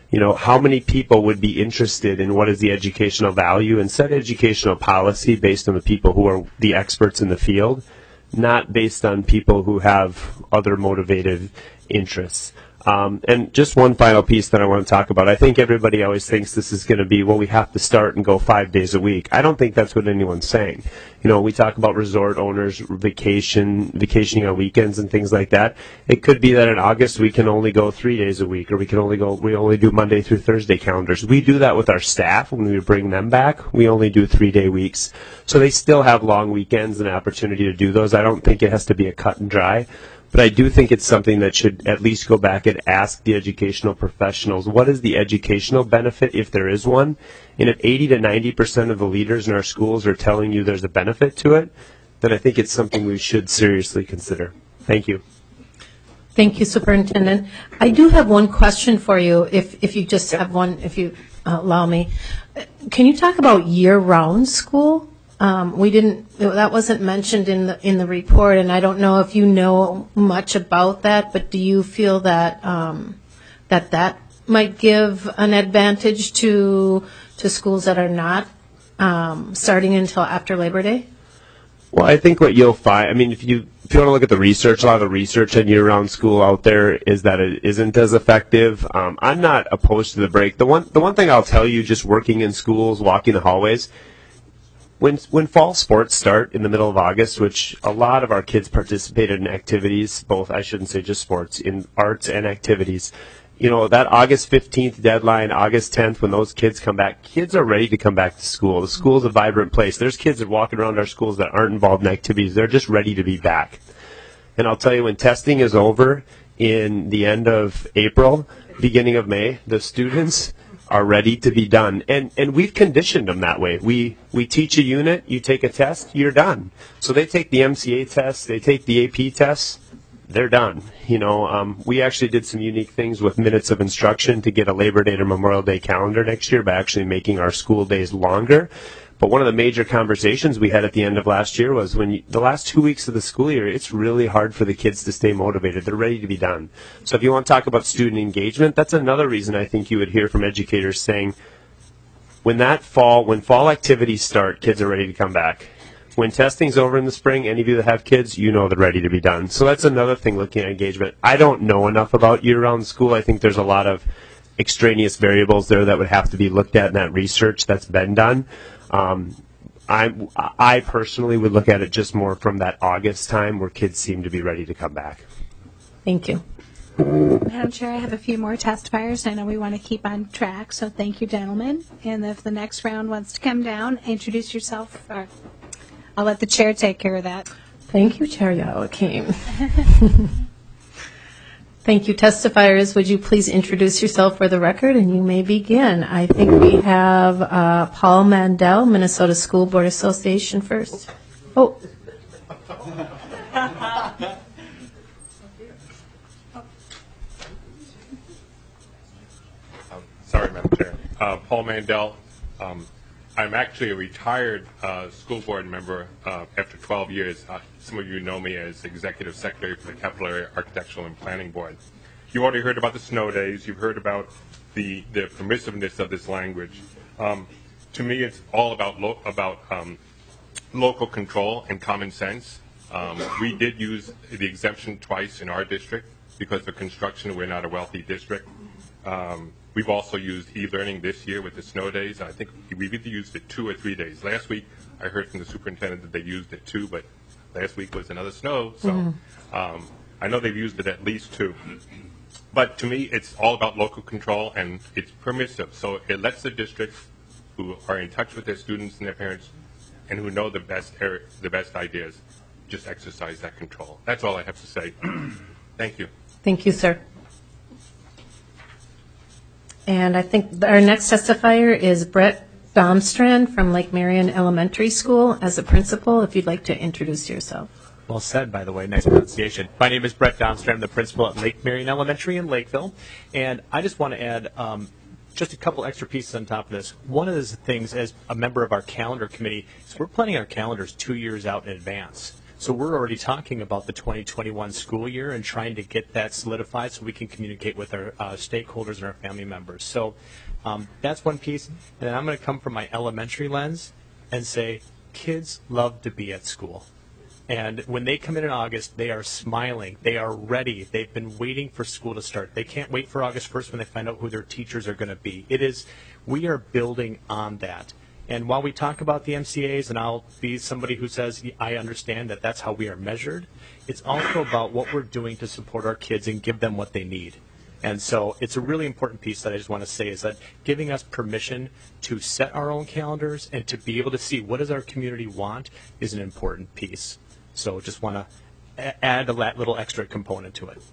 how many people would be interested in what is the educational value, and set educational policy based on the people who are the experts in the field, not based on people who have other motivated interests. And just one final piece that I want to talk about. I think everybody always thinks this is going to be, well, we have to start and go 5 days a week. I don't think that's what anyone's saying. We talk about resort owners, vacationing on weekends and things like that. It could be that in August we can only go 3 days a week, or we only do Monday through Thursday calendars. We do that with our staff when we bring them back. We only do 3-day weeks. So they still have long weekends and opportunity to do those. I don't think it has to be a cut and dry. But I do think it's something that should at least go back and ask the educational professionals, what is the educational benefit, if there is one? And if 80 to 90% of the leaders in our schools are telling you there's a benefit to it, then I think it's something we should seriously consider. Thank you. Thank you, Superintendent. I do have one question for you, if you just have one, if you allow me. Can you talk about year-round school? That wasn't mentioned in the report, and I don't know if you know much about that, but do you feel that that might give an advantage to schools that are not starting until after Labor Day? Well, I think what you'll find, if you want to look at the research, a lot of the research on year-round school out there is that it isn't as effective. I'm not opposed to the break. The one thing I'll tell you, just working in schools, walking the hallways, when fall sports start in the middle of August, which a lot of our kids participated in activities, both, I shouldn't say just sports, in arts and activities, that August 15th deadline, August 10th, when those kids come back, kids are ready to come back to school. The school's a vibrant place. There's kids that walk around our schools that aren't involved in activities. They're just ready to be back. And I'll tell you, when testing is over in the end of April, beginning of May, the students are ready to be done. And we've conditioned them that way. We teach a unit, you take a test, you're done. So they take the MCA tests, they take the AP tests, they're done. We actually did some unique things with minutes of instruction to get a Labor Day to Memorial Day calendar next year by actually making our school days longer. But one of the major conversations we had at the end of last year was the last 2 weeks of the school year, it's really hard for the kids to stay motivated. They're ready to be done. So if you want to talk about student engagement, that's another reason I think you would hear from educators saying, when fall activities start, kids are ready to come back. When testing's over in the spring, any of you that have kids, they're ready to be done. So that's another thing looking at engagement. I don't know enough about year-round school. I think there's a lot of extraneous variables there that would have to be looked at in that research that's been done. I personally would look at it just more from that August time where kids seem to be ready to come back. Thank you. Madam Chair, I have a few more testifiers. I know we want to keep on track, so thank you, gentlemen. And if the next round wants to come down, introduce yourself. I'll let the chair take care of that. Thank you, Chair Joachim. Thank you. Testifiers, would you please introduce yourself for the record, and you may begin. I think we have Paul Mandel, Minnesota School Board Association first. Oh. Sorry, Madam Chair. Paul Mandel. I'm actually a retired school board member after 12 years. Some of you know me as Executive Secretary for the Capital Area Architectural and Planning Board. You already heard about the snow days. You've heard about the permissiveness of this language. To me, it's all about local control and common sense. We did use the exemption twice in our district because of construction. We're not a wealthy district. We've also used e-learning this year with the snow days. I think we've either used it 2 or 3 days. Last week, I heard from the superintendent that they used it 2, but last week was another snow. So I know they've used it at least 2. But to me, it's all about local control, and it's permissive. So it lets the districts who are in touch with their students and their parents and who know the best ideas just exercise that control. That's all I have to say. Thank you. Thank you, sir. And I think our next testifier is Brett Domstrand from Lake Marion Elementary School as a principal, if you'd like to introduce yourself. Well said, by the way. Nice pronunciation. My name is Brett Domstrand. I'm the principal at Lake Marion Elementary in Lakeville. And I just want to add just a couple extra pieces on top of this. One of the things, as a member of our calendar committee, is we're planning our calendars 2 years out in advance. So we're already talking about the 2021 school year and trying to get that solidified so we can communicate with our stakeholders and our family members. So that's one piece. And then I'm going to come from my elementary lens and say kids love to be at school. And when they come in August, they are smiling. They are ready. They've been waiting for school to start. They can't wait for August 1st when they find out who their teachers are going to be. We are building on that. And while we talk about the MCAs, and I'll be somebody who says, I understand that that's how we are measured, it's also about what we're doing to support our kids and give them what they need. And so it's a really important piece that I just want to say is that giving us permission to set our own calendars and to be able to see what does our community want is an important piece. So just want to add that little extra component to it.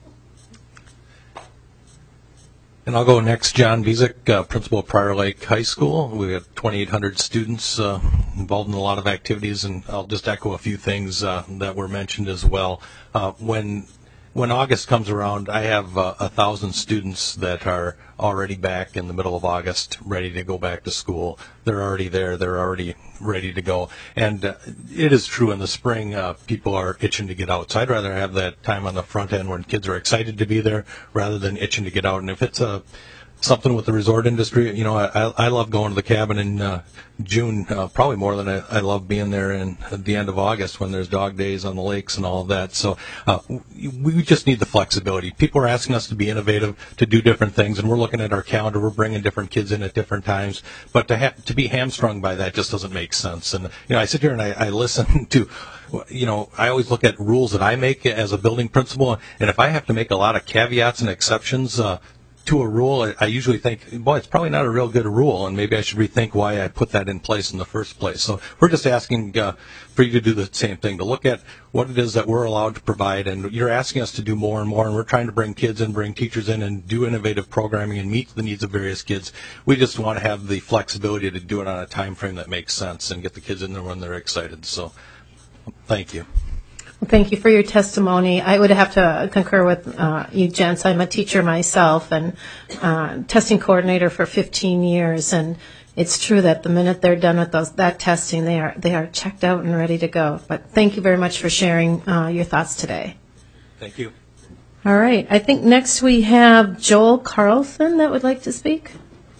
And I'll go next. John Bizik, principal of Prior Lake High School. We have 2,800 students involved in a lot of activities, and I'll just echo a few things that were mentioned as well. When August comes around, I have 1,000 students that are already back in the middle of August, ready to go back to school. They're already there. They're already ready to go. And it is true in the spring, people are itching to get out. So I'd rather have that time on the front end when kids are excited to be there rather than itching to get out. And if it's something with the resort industry, you know, I love going to the cabin in June, probably more than I love being there at the end of August when there's dog days on the lakes and all of that. So we just need the flexibility. People are asking us to be innovative, to do different things, and we're looking at our calendar. We're bringing different kids in at different times, but to be hamstrung by that just doesn't make sense. And you know, I sit here and I listen to. You know, I always look at rules that I make as a building principal, and if I have to make a lot of caveats and exceptions to a rule, I usually think, boy, it's probably not a real good rule, and maybe I should rethink why I put that in place in the first place. So we're just asking for you to do the same thing, to look at what it is that we're allowed to provide, and you're asking us to do more and more, and we're trying to bring kids in, bring teachers in, and do innovative programming and meet the needs of various kids. We just want to have the flexibility to do it on a time frame that makes sense and get the kids in there when they're excited. So thank you. Well, thank you for your testimony. I would have to concur with you, gents. I'm a teacher myself and testing coordinator for 15 years, and it's true that the minute they're done with that testing, they are checked out and ready to go. But thank you very much for sharing your thoughts today. Thank you. All right. I think next we have Joel Carlson that would like to speak.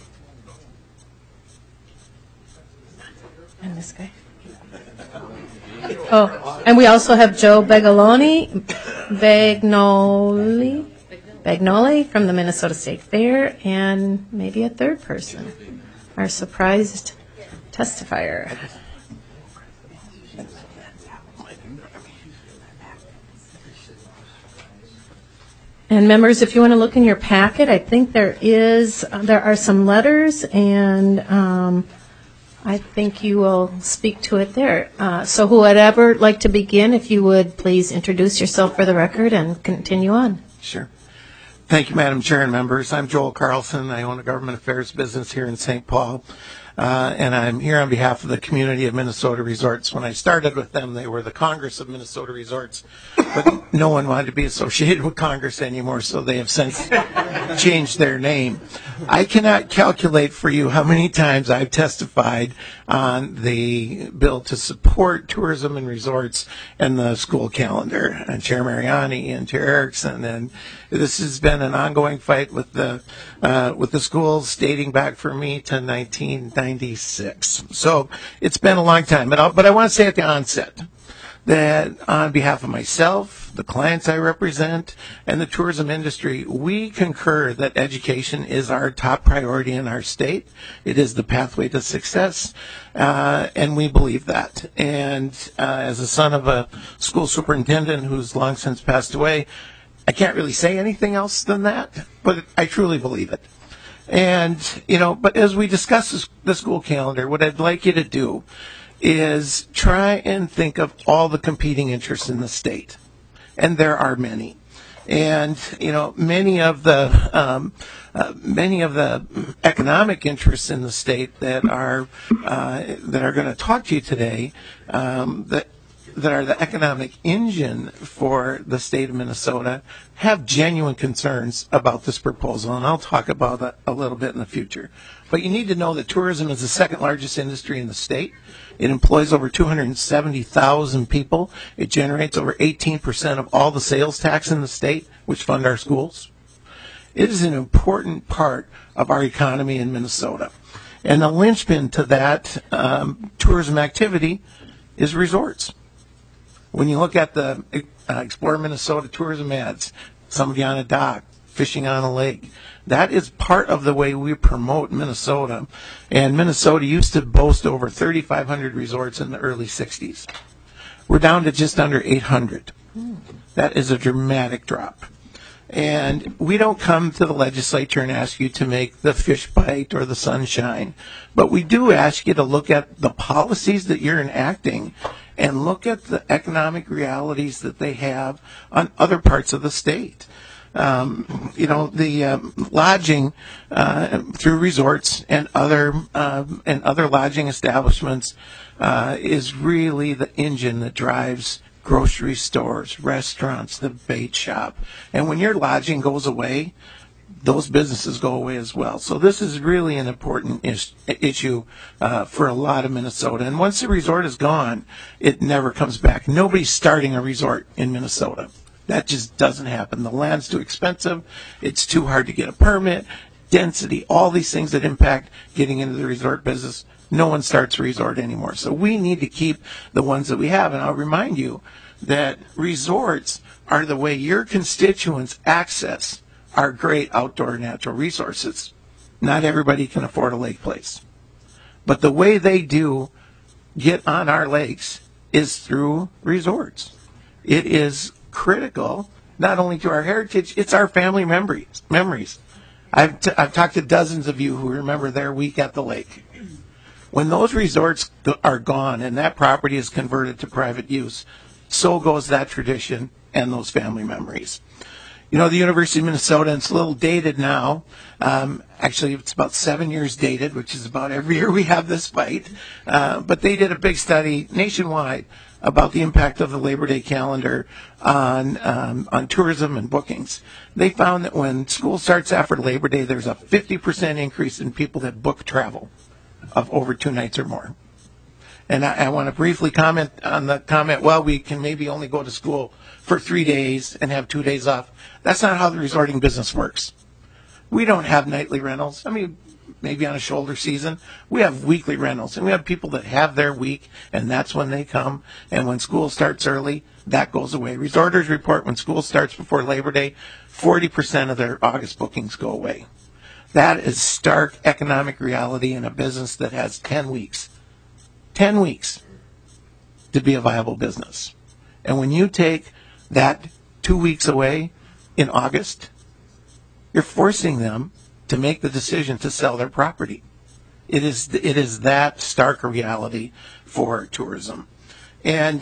And this guy. Oh, and we also have Joe Bagnoli from the Minnesota State Fair, and maybe a third person, our surprised testifier. And members, if you want to look in your packet, I think there are some letters, and I think you will speak to it there. So who would ever like to begin, if you would please introduce yourself for the record and continue on. Sure. Thank you, Madam Chair and members. I'm Joel Carlson. I own a government affairs business here in St. Paul. And I'm here on behalf of the community of Minnesota Resorts. When I started with them, they were the Congress of Minnesota Resorts, but no one wanted to be associated with Congress anymore, so they have since changed their name. I cannot calculate for you how many times I've testified on the bill to support tourism and resorts and the school calendar, and Chair Mariani and Chair Erickson, and this has been an ongoing fight with the schools dating back for me to 1996. So it's been a long time. But I want to say at the onset that on behalf of myself, the clients I represent, and the tourism industry, we concur that education is our top priority in our state. It is the pathway to success, and we believe that. And as a son of a school superintendent who's long since passed away, I can't really say anything else than that, but I truly believe it. And, but as we discuss the school calendar, what I'd like you to do is try and think of all the competing interests in the state. And there are many. And, many of the economic interests in the state that are going to talk to you today, that that are the economic engine for the state of Minnesota have genuine concerns about this proposal, and I'll talk about that a little bit in the future. But you need to know that tourism is the second largest industry in the state. It employs over 270,000 people. It generates over 18% of all the sales tax in the state, which fund our schools. It is an important part of our economy in Minnesota. And the linchpin to that tourism activity is resorts. When you look at the Explore Minnesota tourism ads, somebody on a dock, fishing on a lake, that is part of the way we promote Minnesota. And Minnesota used to boast over 3,500 resorts in the early 60s. We're down to just under 800. That is a dramatic drop. And we don't come to the legislature and ask you to make the fish bite or the sun shine, but we do ask you to look at the policies that you're enacting and look at the economic realities that they have on other parts of the state. The lodging through resorts and other lodging establishments is really the engine that drives grocery stores, restaurants, the bait shop. And when your lodging goes away, those businesses go away as well. So this is really an important issue for a lot of Minnesota. And once the resort is gone, it never comes back. Nobody's starting a resort in Minnesota. That just doesn't happen. The land's too expensive. It's too hard to get a permit. Density, all these things that impact getting into the resort business. No one starts a resort anymore. So we need to keep the ones that we have. And I'll remind you that resorts are the way your constituents access our great outdoor natural resources. Not everybody can afford a lake place. But the way they do get on our lakes is through resorts. It is critical, not only to our heritage, it's our family memories. I've talked to dozens of you who remember their week at the lake. When those resorts are gone and that property is converted to private use, so goes that tradition and those family memories. You know, the University of Minnesota, it's a little dated now. Actually, it's about 7 years dated, which is about every year we have this fight. But they did a big study nationwide about the impact of the Labor Day calendar on tourism and bookings. They found that when school starts after Labor Day, there's a 50% increase in people that book travel of over 2 nights or more. And I want to briefly comment on the comment, well, we can maybe only go to school for 3 days and have 2 days off. That's not how the resorting business works. We don't have nightly rentals. I mean, maybe on a shoulder season. We have weekly rentals, and we have people that have their week, and that's when they come. And when school starts early, that goes away. Resorters report when school starts before Labor Day, 40% of their August bookings go away. That is stark economic reality in a business that has 10 weeks. 10 weeks to be a viable business. And when you take that 2 weeks away in August, you're forcing them to make the decision to sell their property. It is that stark a reality for tourism. And,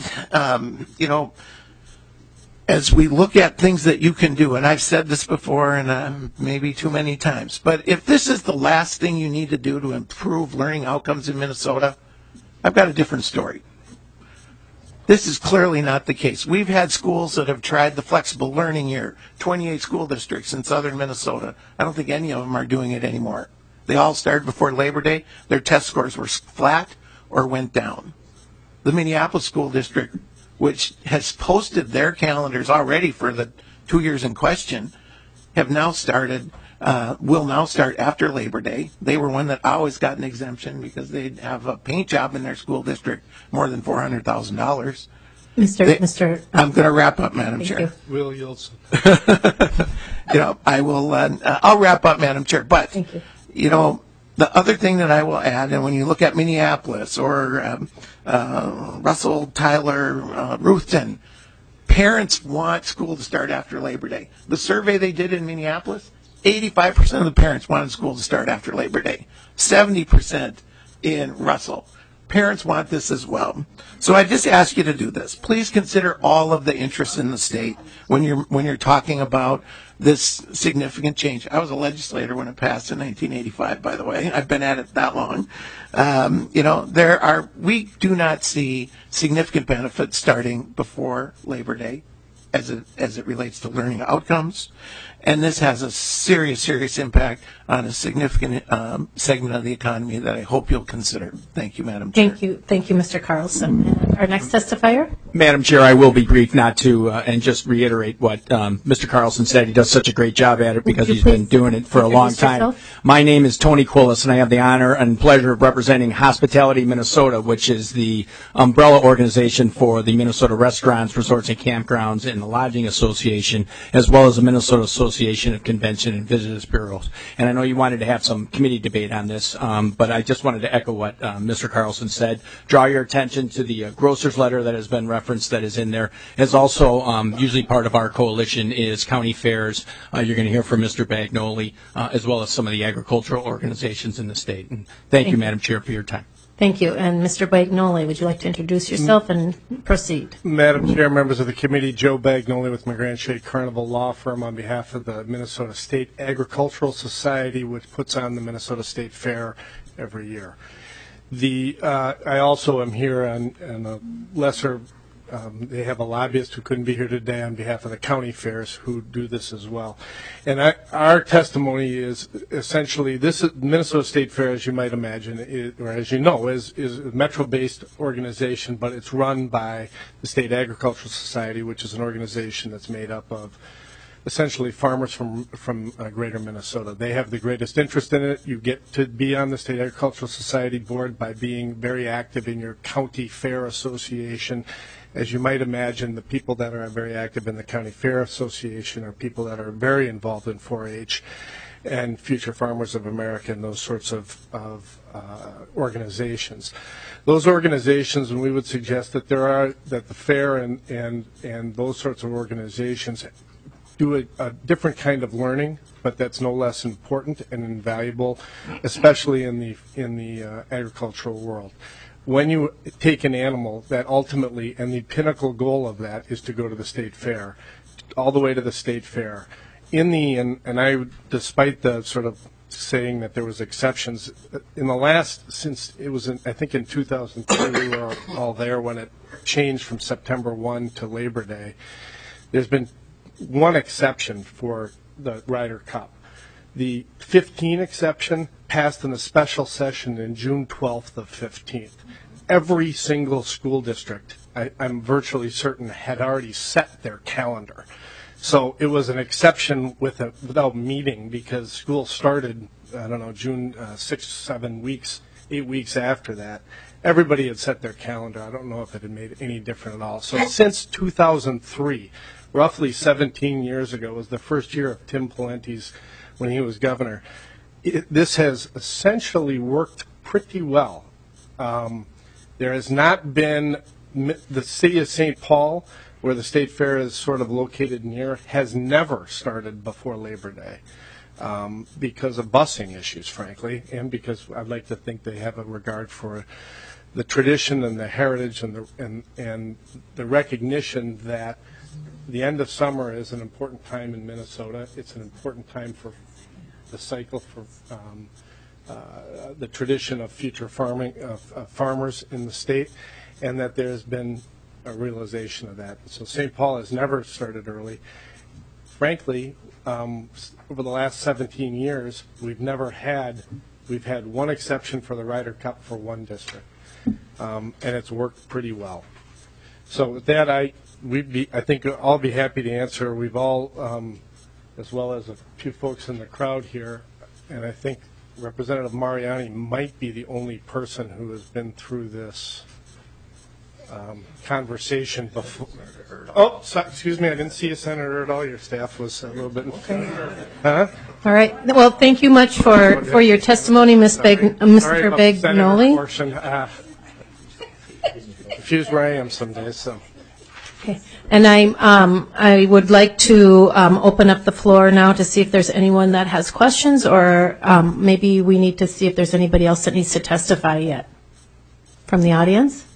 as we look at things that you can do, and I've said this before and maybe too many times, but if this is the last thing you need to do to improve learning outcomes in Minnesota, I've got a different story. This is clearly not the case. We've had schools that have tried the flexible learning year, 28 school districts in southern Minnesota. I don't think any of them are doing it anymore. They all started before Labor Day. Their test scores were flat or went down. The Minneapolis School District, which has posted their calendars already for the 2 years in question, have now started, will now start after Labor Day. They were one that always got an exemption because they'd have a paint job in their school district more than $400,000. I'm going to wrap up, Madam Chair. Will Yeltsin. I'll wrap up, Madam Chair. But, the other thing that I will add, and when you look at Minneapolis or Russell, Tyler, Ruthton, parents want school to start after Labor Day. The survey they did in Minneapolis, 85% of the parents wanted school to start after Labor Day. 70% in Russell. parents want this as well. So I just ask you to do this. Please consider all of the interests in the state when you're talking about this significant change. I was a legislator when it passed in 1985, by the way. I've been at it that long. We do not see significant benefits starting before Labor Day as it relates to learning outcomes. And this has a serious impact on a significant segment of the economy that I hope you'll consider. Thank you, Madam Chair. Thank you, Mr. Carlson. And our next testifier. Madam Chair, I will be brief and just reiterate what Mr. Carlson said. He does such a great job at it because he's been doing it for a long time. Yourself? My name is Tony Quillis, and I have the honor and pleasure of representing Hospitality Minnesota, which is the umbrella organization for the Minnesota Restaurants, Resorts, and Campgrounds and the Lodging Association, as well as the Minnesota Association of Convention and Visitors Bureaus. And I know you wanted to have some committee debate on this, but I just wanted to echo what Mr. Carlson said. Draw your attention to the grocer's letter that has been referenced that is in there. As also usually part of our coalition is county fairs. You're going to hear from Mr. Bagnoli, as well as some of the agricultural organizations in the state. And thank you, Madam Chair, for your time. Thank you. And Mr. Bagnoli, would you like to introduce yourself and proceed? Madam Chair, members of the committee, Joe Bagnoli with McGrath Shade Carnival Law Firm on behalf of the Minnesota State Agricultural Society, which puts on the Minnesota State Fair every year. I also am here on a lesser, they have a lobbyist who couldn't be here today on behalf of the county fairs who do this as well. And our testimony is essentially this Minnesota State Fair, as you might imagine, or as you know, is a metro-based organization, but it's run by the State Agricultural Society, which is an organization that's made up of essentially farmers from greater Minnesota. They have the greatest interest in it. You get to be on the State Agricultural Society board by being very active in your county fair association. As you might imagine, the people that are very active in the County Fair Association are people that are very involved in 4-H and Future Farmers of America and those sorts of organizations. Those organizations, and we would suggest that the fair and those sorts of organizations do a different kind of learning, but that's no less important and invaluable, especially in the agricultural world. When you take an animal, that ultimately, and the pinnacle goal of that is to go to the state fair, all the way to the state fair. Despite the sort of saying that there was exceptions, since it was I think in 2003, we were all there when it changed from September 1 to Labor Day. There's been one exception for the Ryder Cup. The 15 exception passed in a special session in June 12th of 15th. Every single school district, I'm virtually certain, had already set their calendar. So it was an exception without meeting because school started, June 6, 7 weeks, 8 weeks after that. Everybody had set their calendar. I don't know if it had made any difference at all. So since 2003, roughly 17 years ago, was the first year of Tim Pawlenty's when he was governor. This has essentially worked pretty well. There has not been the city of St. Paul, where the state fair is sort of located near, has never started before Labor Day because of busing issues, frankly, and because I'd like to think they have a regard for the tradition and the heritage and the recognition that the end of summer is an important time in Minnesota. It's an important time for the cycle for the tradition of future farming of farmers in the state, and that there's been a realization of that. So St. Paul has never started early. Frankly, over the last 17 years, we've had one exception for the Ryder Cup for one district, and it's worked pretty well. So with that, I think I'll be happy to answer. We've all, as well as a few folks in the crowd here, and I think Representative Mariani might be the only person who has been through this conversation before. Oh, excuse me, I didn't see you, Senator, at all. Your staff was a little bit. Huh? All right. Well, thank you much for your testimony, Mr. Bagnoli. Confused where I am some days, so. Okay. And I would like to open up the floor now to see if there's anyone that has questions, or maybe we need to see if there's anybody else that needs to testify yet. from the audience?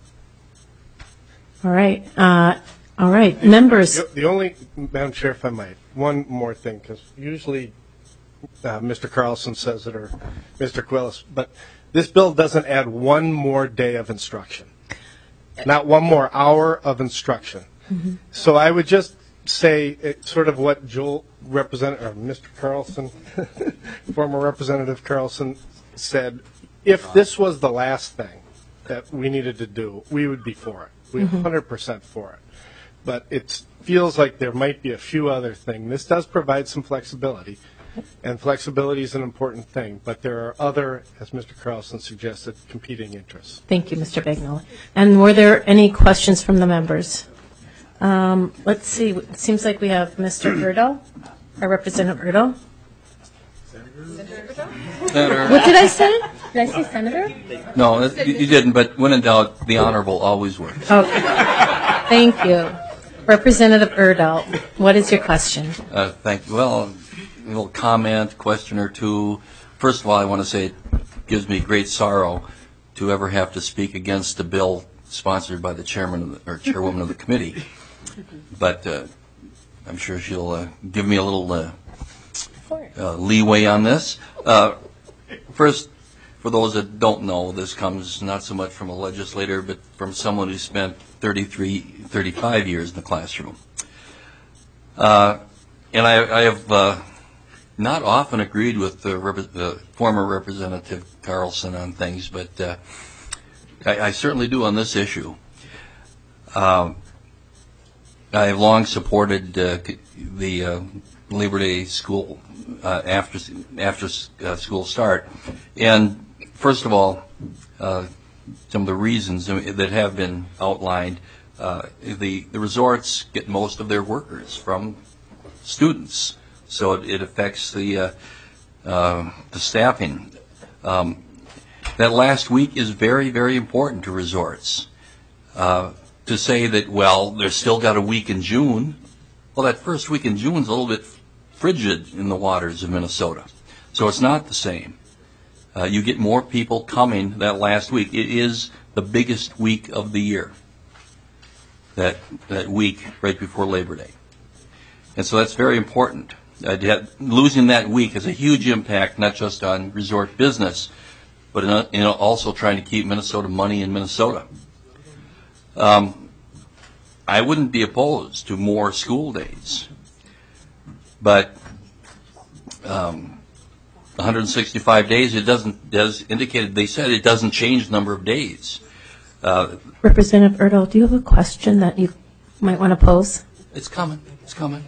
All right. All right. Members. The only, Madam Chair, if I might, one more thing, because usually Mr. Carlson says it or Mr. Quillis, but this bill doesn't add one more day of instruction, not one more hour of instruction. Mm-hmm. So I would just say sort of what Joel Mr. Carlson, former Representative Carlson said, if this was the last thing that we needed to do, we would be for it. We're 100% for it. But it feels like there might be a few other things. This does provide some flexibility, and flexibility is an important thing. But there are other, as Mr. Carlson suggested, competing interests. Thank you, Mr. Bagnall. And were there any questions from the members? Let's see. It seems like we have Mr. Erdahl, our Representative Erdahl. Senator. What did I say? Did I say Senator? No, you didn't, but when in doubt, the honorable always works. Okay. Thank you. Representative Erdahl, what is your question? Thank you. Well, a little comment, question or two. First of all, I want to say it gives me great sorrow to ever have to speak against a bill sponsored by the chairman or chairwoman of the committee. But I'm sure she'll give me a little leeway on this. First, for those that don't know, this comes not so much from a legislator, but from someone who spent 35 years in the classroom. And I have not often agreed with the former Representative Carlson on things, but I certainly do on this issue. I have long supported the Labor Day school after school start, and first of all, some of the reasons that have been outlined. The resorts get most of their workers from students, so it affects the staffing. That last week is very, very important to resorts. To say that, well, there's still got a week in June, well, that first week in June is a little bit frigid in the waters of Minnesota, so it's not the same. You get more people coming that last week. It is the biggest week of the year, that week right before Labor Day. And so that's very important. Losing that week has a huge impact, not just on resort business, but also trying to keep Minnesota money in Minnesota. I wouldn't be opposed to more school days, but 165 days, it doesn't, as indicated, they said it doesn't change the number of days. Representative Erdahl, do you have a question that you might want to pose? It's coming. It's coming.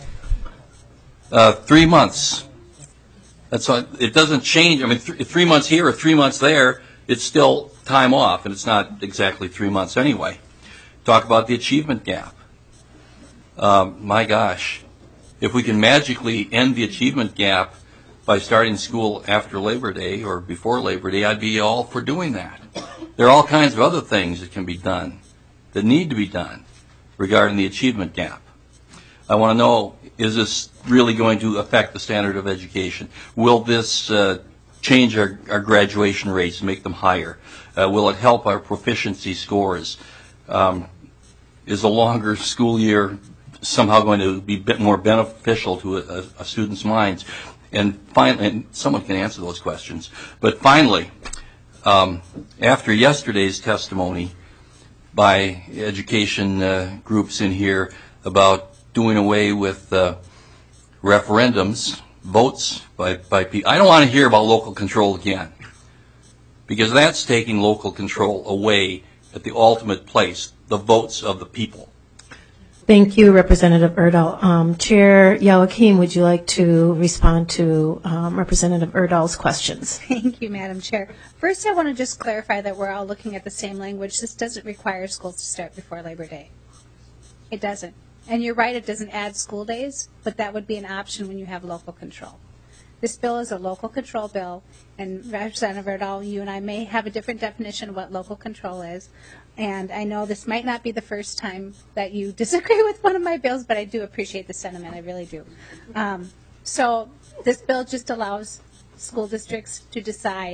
3 months. That's why it doesn't change. I mean, 3 months here or 3 months there, it's still time off, and it's not exactly 3 months anyway. Talk about the achievement gap. My gosh, if we can magically end the achievement gap by starting school after Labor Day or before Labor Day, I'd be all for doing that. There are all kinds of other things that can be done, that need to be done, regarding the achievement gap. I want to know, is this really going to affect the standard of education? Will this change our graduation rates and make them higher? Will it help our proficiency scores? Is a longer school year somehow going to be a bit more beneficial to a student's minds? And finally, and someone can answer those questions, but finally, after yesterday's testimony by education groups in here about doing away with referendums, votes by people, I don't want to hear about local control again, because that's taking local control away at the ultimate place, the votes of the people. Thank you, Representative Erdahl. Chair Joachim, would you like to respond to Representative Erdahl's questions? Thank you, Madam Chair. First, I want to just clarify that we're all looking at the same language. This doesn't require schools to start before Labor Day. It doesn't. And you're right, it doesn't add school days, but that would be an option when you have local control. This bill is a local control bill, and Representative Erdahl, you and I may have a different definition of what local control is. And I know this might not be the first time that you disagree with one of my bills, but I do appreciate the sentiment. I really do. So this bill just allows school districts to decide.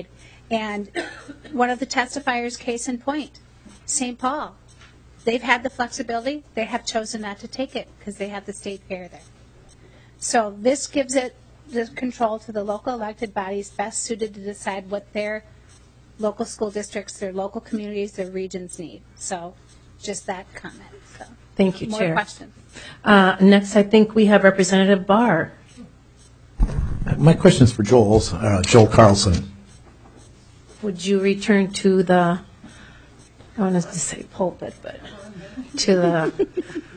And one of the testifiers, case in point, St. Paul. They've had the flexibility. They have chosen not to take it because they have the state fair there. So this gives it the control to the local elected bodies best suited to decide what their local school districts, their local communities, their regions need. So just that comment. So, thank you, more Chair. questions? Next, I think we have Representative Barr. My question is for Joel Carlson. Would you return to the, I wanted to say pulpit, but to the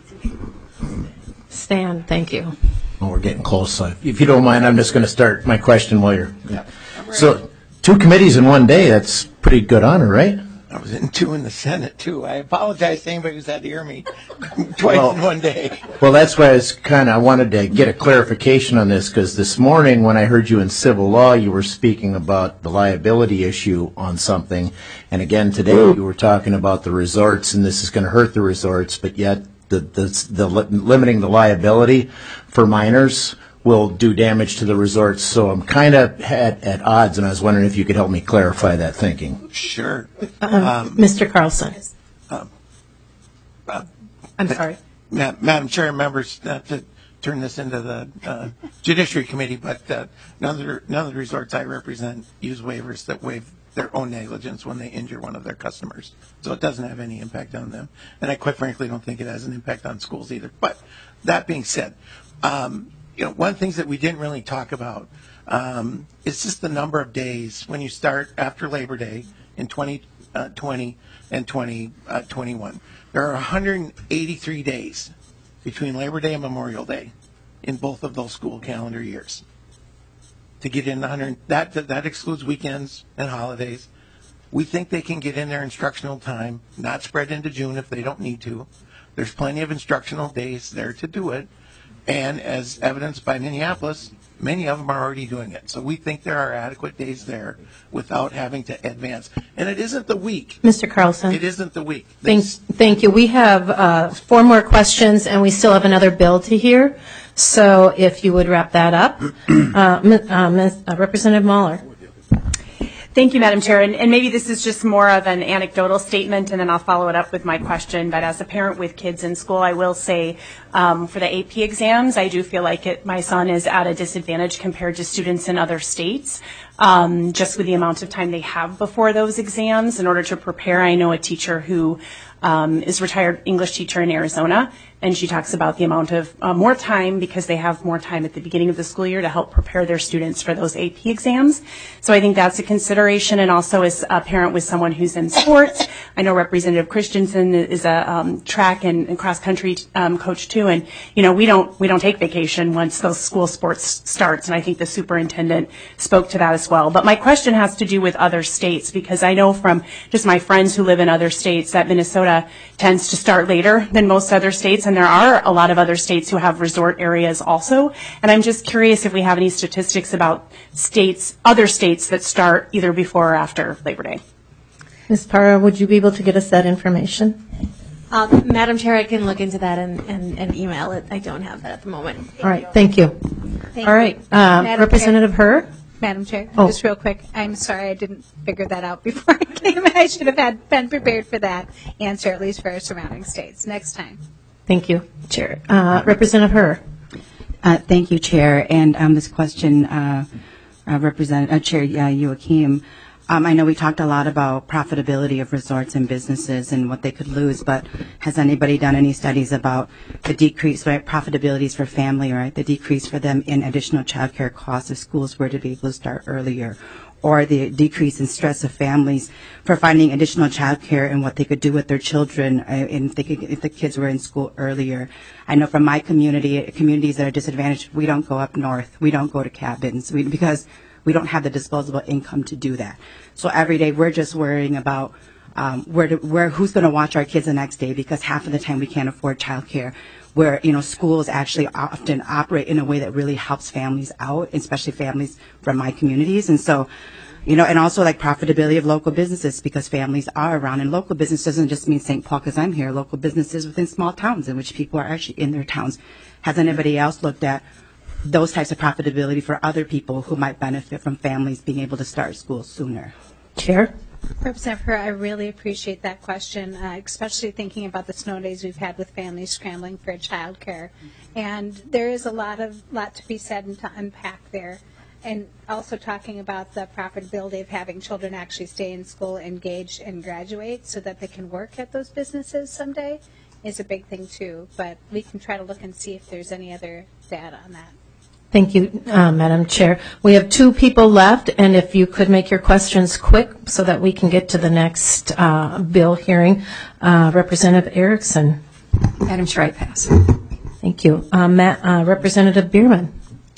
stand? Thank you. Well, we're getting close. So if you don't mind, I'm just going to start my question while you're. Yeah. So 2 committees in one day, that's pretty good honor, right? I was in 2 in the Senate, too. I apologize to anybody who's had to hear me twice in one day. Well, that's why I wanted to get a clarification on this, because this morning when I heard you in civil law, you were speaking about the liability issue on something. And again, today you were talking about the resorts, and this is going to hurt the resorts, but yet the limiting the liability for minors will do damage to the resorts. So I'm kind of at odds, and I was wondering if you could help me clarify that thinking. Sure. Mr. Carlson. I'm sorry. Madam Chair and members, not to turn this into the Judiciary Committee, but none of the resorts I represent use waivers that waive their own negligence when they injure one of their customers. So it doesn't have any impact on them. And I quite frankly don't think it has an impact on schools either. But that being said, one of the things that we didn't really talk about is just the number of days when you start after Labor Day in 2020 and 2021. There are 183 days between Labor Day and Memorial Day in both of those school calendar years. To get in that excludes weekends and holidays. We think they can get in their instructional time, not spread into June if they don't need to. There's plenty of instructional days there to do it. And as evidenced by Minneapolis, many of them are already doing it. So we think there are adequate days there without having to advance. And it isn't the week. Mr. Carlson. It isn't the week. Thank you. We have 4 more questions, and we still have another bill to hear. So if you would wrap that up. Representative Mahler. Thank you, Madam Chair. And maybe this is just more of an anecdotal statement, and then I'll follow it up with my question. But as a parent with kids in school, I will say for the AP exams, I do feel like my son is at a disadvantage compared to students in other states, just with the amount of time they have before those exams in order to prepare. I know a teacher who is a retired English teacher in Arizona, and she talks about the amount of more time because they have more time at the beginning of the school year to help prepare their students for those AP exams. So I think that's a consideration, and also as a parent with someone who's in sports, I know Representative Christensen is a track and cross-country coach too, and we don't take vacation once those school sports starts, and I think the superintendent spoke to that as well. But my question has to do with other states, because I know from just my friends who live in other states that Minnesota tends to start later than most other states, and there are a lot of other states who have resort areas also. And I'm just curious if we have any statistics about other states that start either before or after Labor Day. Ms. Parra, would you be able to get us that information? Madam Chair, I can look into that and email it. I don't have that at the moment. All right, thank you. All right, Representative Herr. Madam Chair, just real quick, I'm sorry I didn't figure that out before I came. I should have been prepared for that answer, at least for our surrounding states. Next time. Thank you, Chair. Representative Herr. Thank you, Chair. And this question, Chair Joachim, I know we talked a lot about profitability of resorts and businesses and what they could lose, but has anybody done any studies about the decrease, right, profitabilities for family, right, the decrease for them in additional child care costs if schools were to be able to start earlier, or the decrease in stress of families for finding additional child care and what they could do with their children if the kids were in school earlier. I know from my communities that are disadvantaged, we don't go up north, we don't go to cabins, because we don't have the disposable income to do that. So every day we're just worrying about who's going to watch our kids the next day, because half of the time we can't afford child care, where schools actually often operate in a way that really helps families out, especially families from my communities. And so, and also like profitability of local businesses, because families are around, and local business doesn't just mean St. Paul because I'm here, local businesses within small towns in which people are actually in their towns. Has anybody else looked at those types of profitability for other people who might benefit from families being able to start school sooner? Chair? Representative Herr, I really appreciate that question, especially thinking about the snow days we've had with families scrambling for childcare. And there is a lot to be said and to unpack there. And also talking about the profitability of having children actually stay in school, engage, and graduate so that they can work at those businesses someday is a big thing too. But we can try to look and see if there's any other data on that. Thank you, Madam Chair. We have 2 people left, and if you could make your questions quick so that we can get to the next bill hearing. Representative Erickson. Madam Chair, I pass. Thank you. Representative Bierman.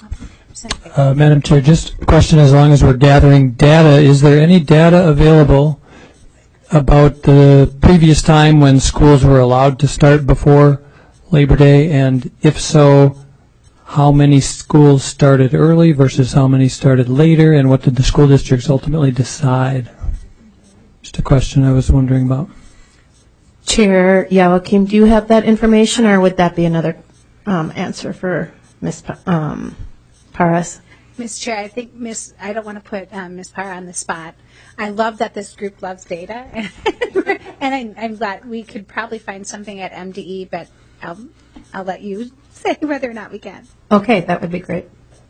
Madam Chair, just a question as long as we're gathering data. Is there any data available about the previous time when schools were allowed to start before Labor Day? And if so, how many schools started early versus how many started later, and what did the school districts ultimately decide? Just a question I was wondering about. Chair Joachim, do you have that information, or would that be another answer for Ms. Paras? Ms. Chair, I think I don't want to put Ms. Parra on the spot. I love that this group loves data, and I'm glad we could probably find something at MDE, but I'll let you say whether or not we can. Okay, that would be great.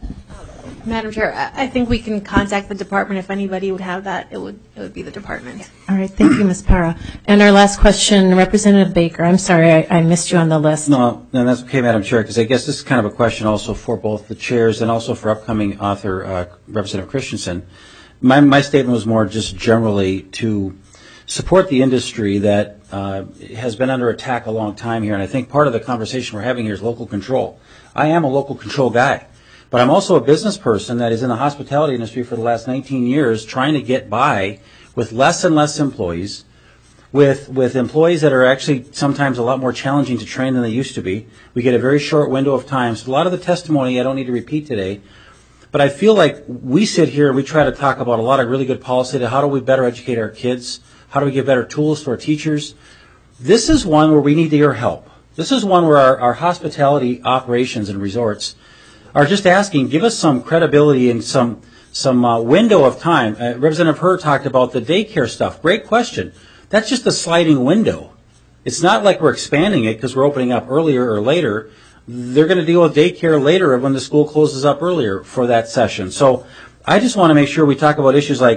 Madam Chair, I think we can contact the department. If anybody would have that, it would be the department. All right, thank you, Ms. Parra. And our last question, Representative Baker. I'm sorry, I missed you on the list. No, that's okay, Madam Chair, because I guess this is kind of a question also for both the chairs and also for upcoming author, Representative Christensen. My statement was more just generally to support the industry that has been under attack a long time here, and I think part of the conversation we're having here is local control. I am a local control guy, but I'm also a business person that is in the hospitality industry for the last 19 years trying to get by with less and less employees, with employees that are actually sometimes a lot more challenging to train than they used to be. We get a very short window of time, so a lot of the testimony I don't need to repeat today. But I feel like we sit here and we try to talk about a lot of really good policy to how do we better educate our kids, how do we give better tools to our teachers. This is one where we need your help. This is one where our hospitality operations and resorts are just asking, give us some credibility and some window of time. Representative Herr talked about the daycare stuff. Great question. That's just a sliding window. It's not like we're expanding it because we're opening up earlier or later. They're going to deal with daycare later when the school closes up earlier for that session. So I just want to make sure we talk about issues like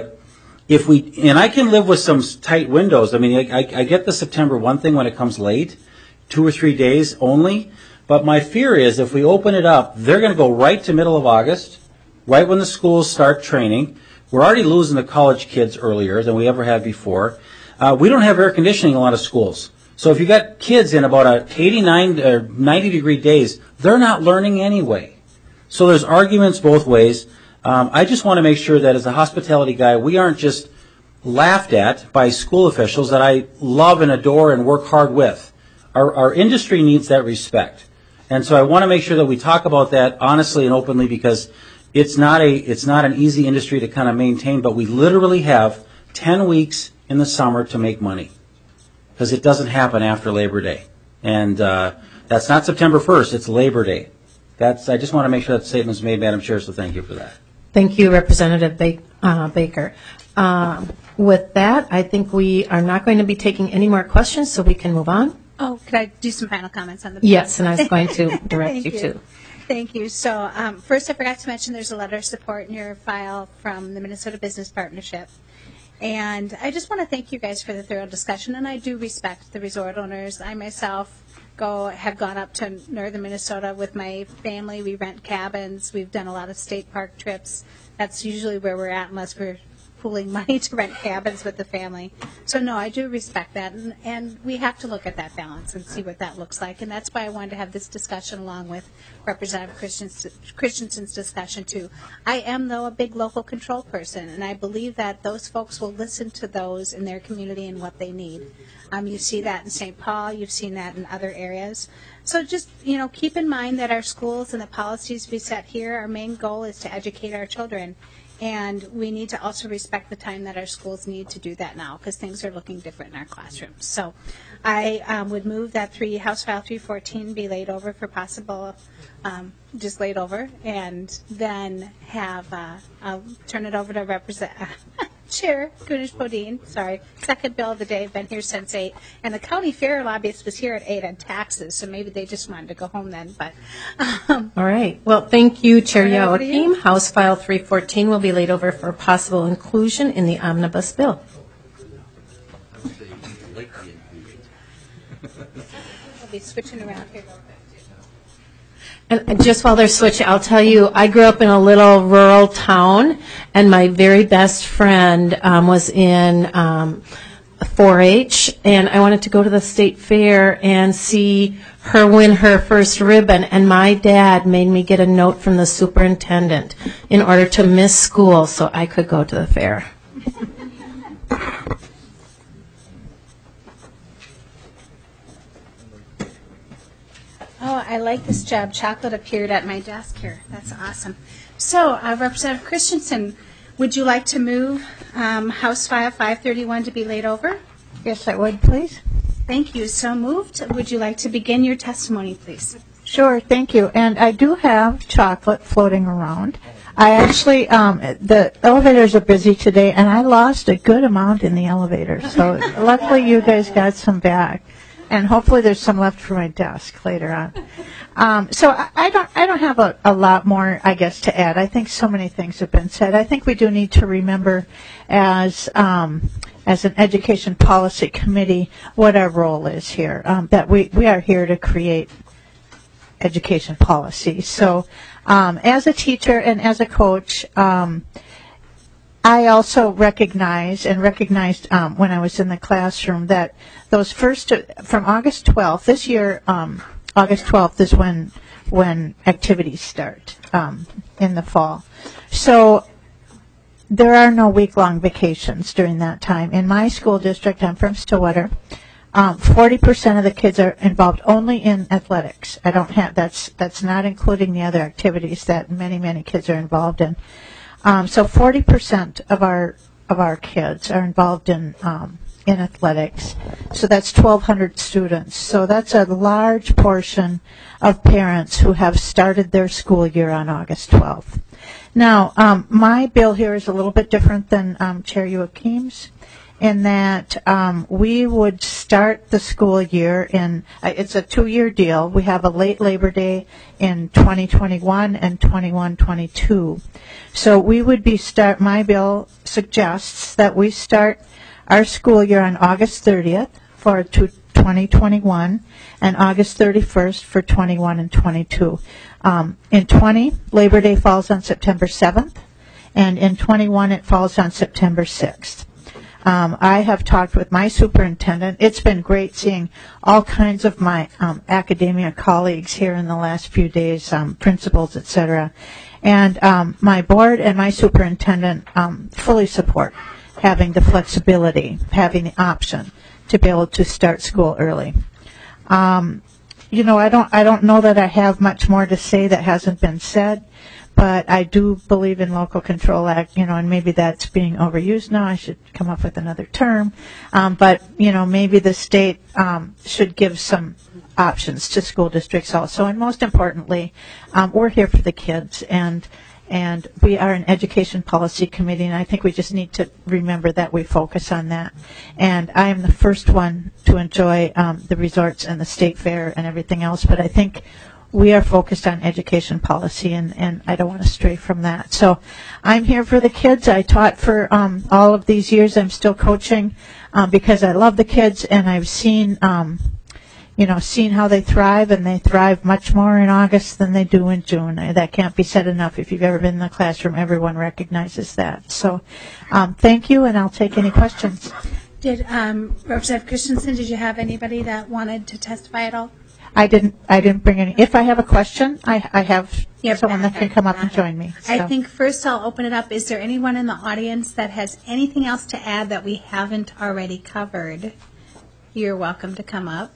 and I can live with some tight windows. I mean, I get the September 1 thing when it comes late, 2 or 3 days only. But my fear is if we open it up, they're going to go right to middle of August, right when the schools start training. We're already losing the college kids earlier than we ever have before. We don't have air conditioning in a lot of schools. So if you got kids in about 89 or 90 degree days, they're not learning anyway. So there's arguments both ways. I just want to make sure that as a hospitality guy, we aren't just laughed at by school officials that I love and adore and work hard with. Our industry needs that respect. And so I want to make sure that we talk about that honestly and openly because it's not an easy industry to kind of maintain, but we literally have 10 weeks in the summer to make money because it doesn't happen after Labor Day. And that's not September 1st, it's Labor Day. I just want to make sure that statement is made, Madam Chair, so thank you for that. Thank you, Representative Baker. With that, I think we are not going to be taking any more questions, so we can move on. Oh, could I do some final comments on the bill? Yes, and I was going to direct you to. Thank you. So first, I forgot to mention there's a letter of support in your file from the Minnesota Business Partnership. And I just want to thank you guys for the thorough discussion, and I do respect the resort owners. I myself have gone up to northern Minnesota with my family. We rent cabins. We've done a lot of state park trips. That's usually where we're at unless we're pooling money to rent cabins with the family. So no, I do respect that, and we have to look at that balance and see what that looks like, and that's why I wanted to have this discussion along with Representative Christensen's discussion too. I am, though, a big local control person, and I believe that those folks will listen to those in their community and what they need. You see that in St. Paul, you've seen that in other areas. So just, keep in mind that our schools and the policies we set here, our main goal is to educate our children. And we need to also respect the time that our schools need to do that now because things are looking different in our classrooms. So I would move that House File 314 be laid over for possible, just laid over, and then I'll turn it over to Chair Kunesh-Podein, sorry, second bill of the day, been here since 8, and the county fair lobbyist was here at 8 on taxes, so maybe they just wanted to go home then, but. All right. Well, thank you, Chair Turn it over to you. Yoakim. House File 314 will be laid over for possible inclusion in the omnibus bill. We'll be switching around here. And just while they're switching, I'll tell you, I grew up in a little rural town, and my very best friend was in 4-H, and I wanted to go to the state fair and see her win her first ribbon, and my dad made me get a note from the superintendent in order to miss school so I could go to the fair. Oh, I like this job. Chocolate appeared at my desk here. That's awesome. So, Representative Christensen, would you like to move House File 531 to be laid over? Yes, I would, please. Thank you. So moved. Would you like to begin your testimony, please? Sure, thank you. And I do have chocolate floating around. I actually, the elevators are busy today, and I lost a good amount in the elevator. So luckily you guys got some back. And hopefully there's some left for my desk later on. So I don't have a lot more, I guess, to add. I think so many things have been said. I think we do need to remember as an education policy committee what our role is here, that we are here to create education policy. So as a teacher and as a coach, I also recognized when I was in the classroom that those first, from August 12th, this year, August 12th is when activities start in the fall. So there are no week-long vacations during that time. In my school district, I'm from Stillwater, 40% of the kids are involved only in athletics. I don't have, that's not including the other activities that many kids are involved in. So 40% of our kids are involved in athletics. So that's 1,200 students. So that's a large portion of parents who have started their school year on August 12th. Now, my bill here is a little bit different than Chair Yoakim's in that we would start the school year in, it's a 2-year deal. We have a late Labor Day in 2021 and 21-22. So we would be my bill suggests that we start our school year on August 30th for 2021 and August 31st for 21 and 22. In 20, Labor Day falls on September 7th, and in 21 it falls on September 6th. I have talked with my superintendent. It's been great seeing all kinds of my academia colleagues here in the last few days, principals, et cetera. And my board and my superintendent fully support having the flexibility, having the option to be able to start school early. You know, I don't know that I have much more to say that hasn't been said. But I do believe in Local Control Act, you know, and maybe that's being overused now. I should come up with another term. But, you know, maybe the state should give some options to school districts also. And most importantly, we're here for the kids, and we are an education policy committee, and I think we just need to remember that we focus on that. And I am the first one to enjoy the resorts and the state fair and everything else, but I think we are focused on education policy, and I don't want to stray from that. So I'm here for the kids. I taught for all of these years. I'm still coaching because I love the kids, and I've seen, seen how they thrive, and they thrive much more in August than they do in June. That can't be said enough. If you've ever been in the classroom, everyone recognizes that. So thank you, and I'll take any questions. Did Representative Christensen, did you have anybody that wanted to testify at all? I didn't bring any. If I have a question, I have someone that can come up and join me. So. I think first I'll open it up. Is there anyone in the audience that has anything else to add that we haven't already covered? You're welcome to come up.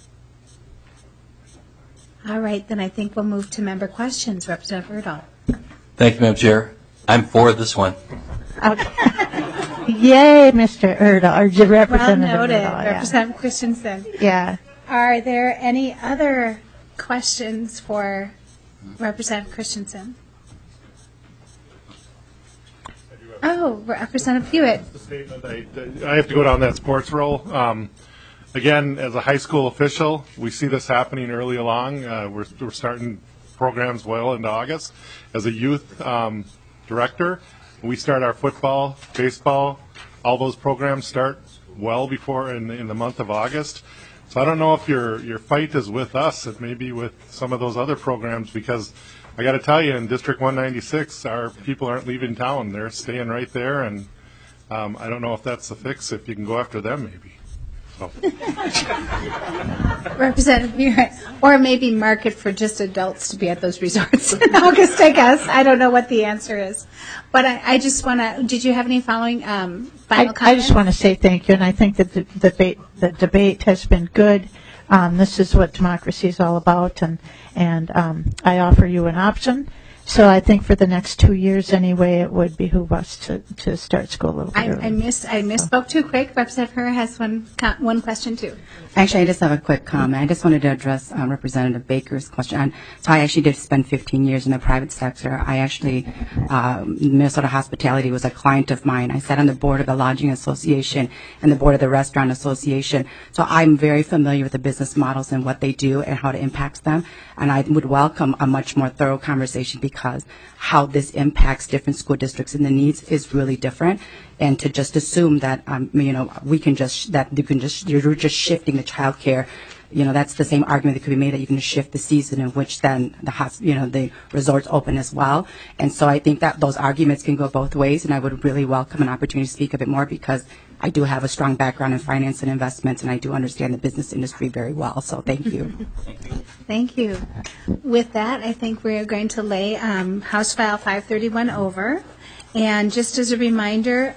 All right, then I think we'll move to member questions. Representative Erdahl. Thank you, Madam Chair. I'm for this one. Okay. Yay, Mr. Erdahl, or Representative Well noted, Erdahl, Representative Christensen. Yeah. Are there any other questions for Representative Christensen? Oh, Representative Hewitt. I have to go down that sports role. Again, as a high school official, we see this happening early along. We're starting programs well into August. As a youth director, we start our football, baseball, all those programs start well before in the month of August. So I don't know if your fight is with us, it may be with some of those other programs, because I got to tell you, in District 196, our people aren't leaving town. They're staying right there, and I don't know if that's the fix, if you can go after them, maybe. So. Representative Muir, or maybe market for just adults to be at those resorts in August, I guess. I don't know what the answer is. But I just want to, did you have any following final comments? I just want to say thank you, and I think that the debate has been good. This is what democracy is all about, and I offer you an option. So I think for the next 2 years anyway, it would behoove us to start school a little bit early. I misspoke too quick. Representative Herr has one question too. Actually, I just have a quick comment. I just wanted to address Representative Baker's question. So I actually did spend 15 years in the private sector. I actually, Minnesota Hospitality was a client of mine. I sat on the board of the Lodging Association and the board of the Restaurant Association. So I'm very familiar with the business models and what they do and how it impacts them. And I would welcome a much more thorough conversation, because how this impacts different school districts and the needs is really different. And to just assume that you're just shifting the child care, that's the same argument that could be made, that you can shift the season in which then the resorts open as well. And so I think that those arguments can go both ways, and I would really welcome an opportunity to speak a bit more, because I do have a strong background in finance and investments, and I do understand the business industry very well. So thank you. Thank you. With that, I think we're going to lay House File 531 over. And just as a reminder,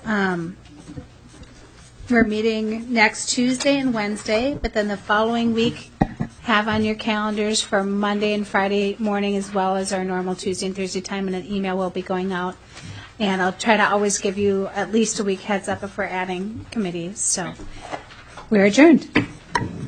we're meeting next Tuesday and Wednesday, but then the following week, have on your calendars for Monday and Friday morning, as well as our normal Tuesday and Thursday time, and an email will be going out. And I'll try to always give you at least a week heads up if we're adding committees. So we're adjourned.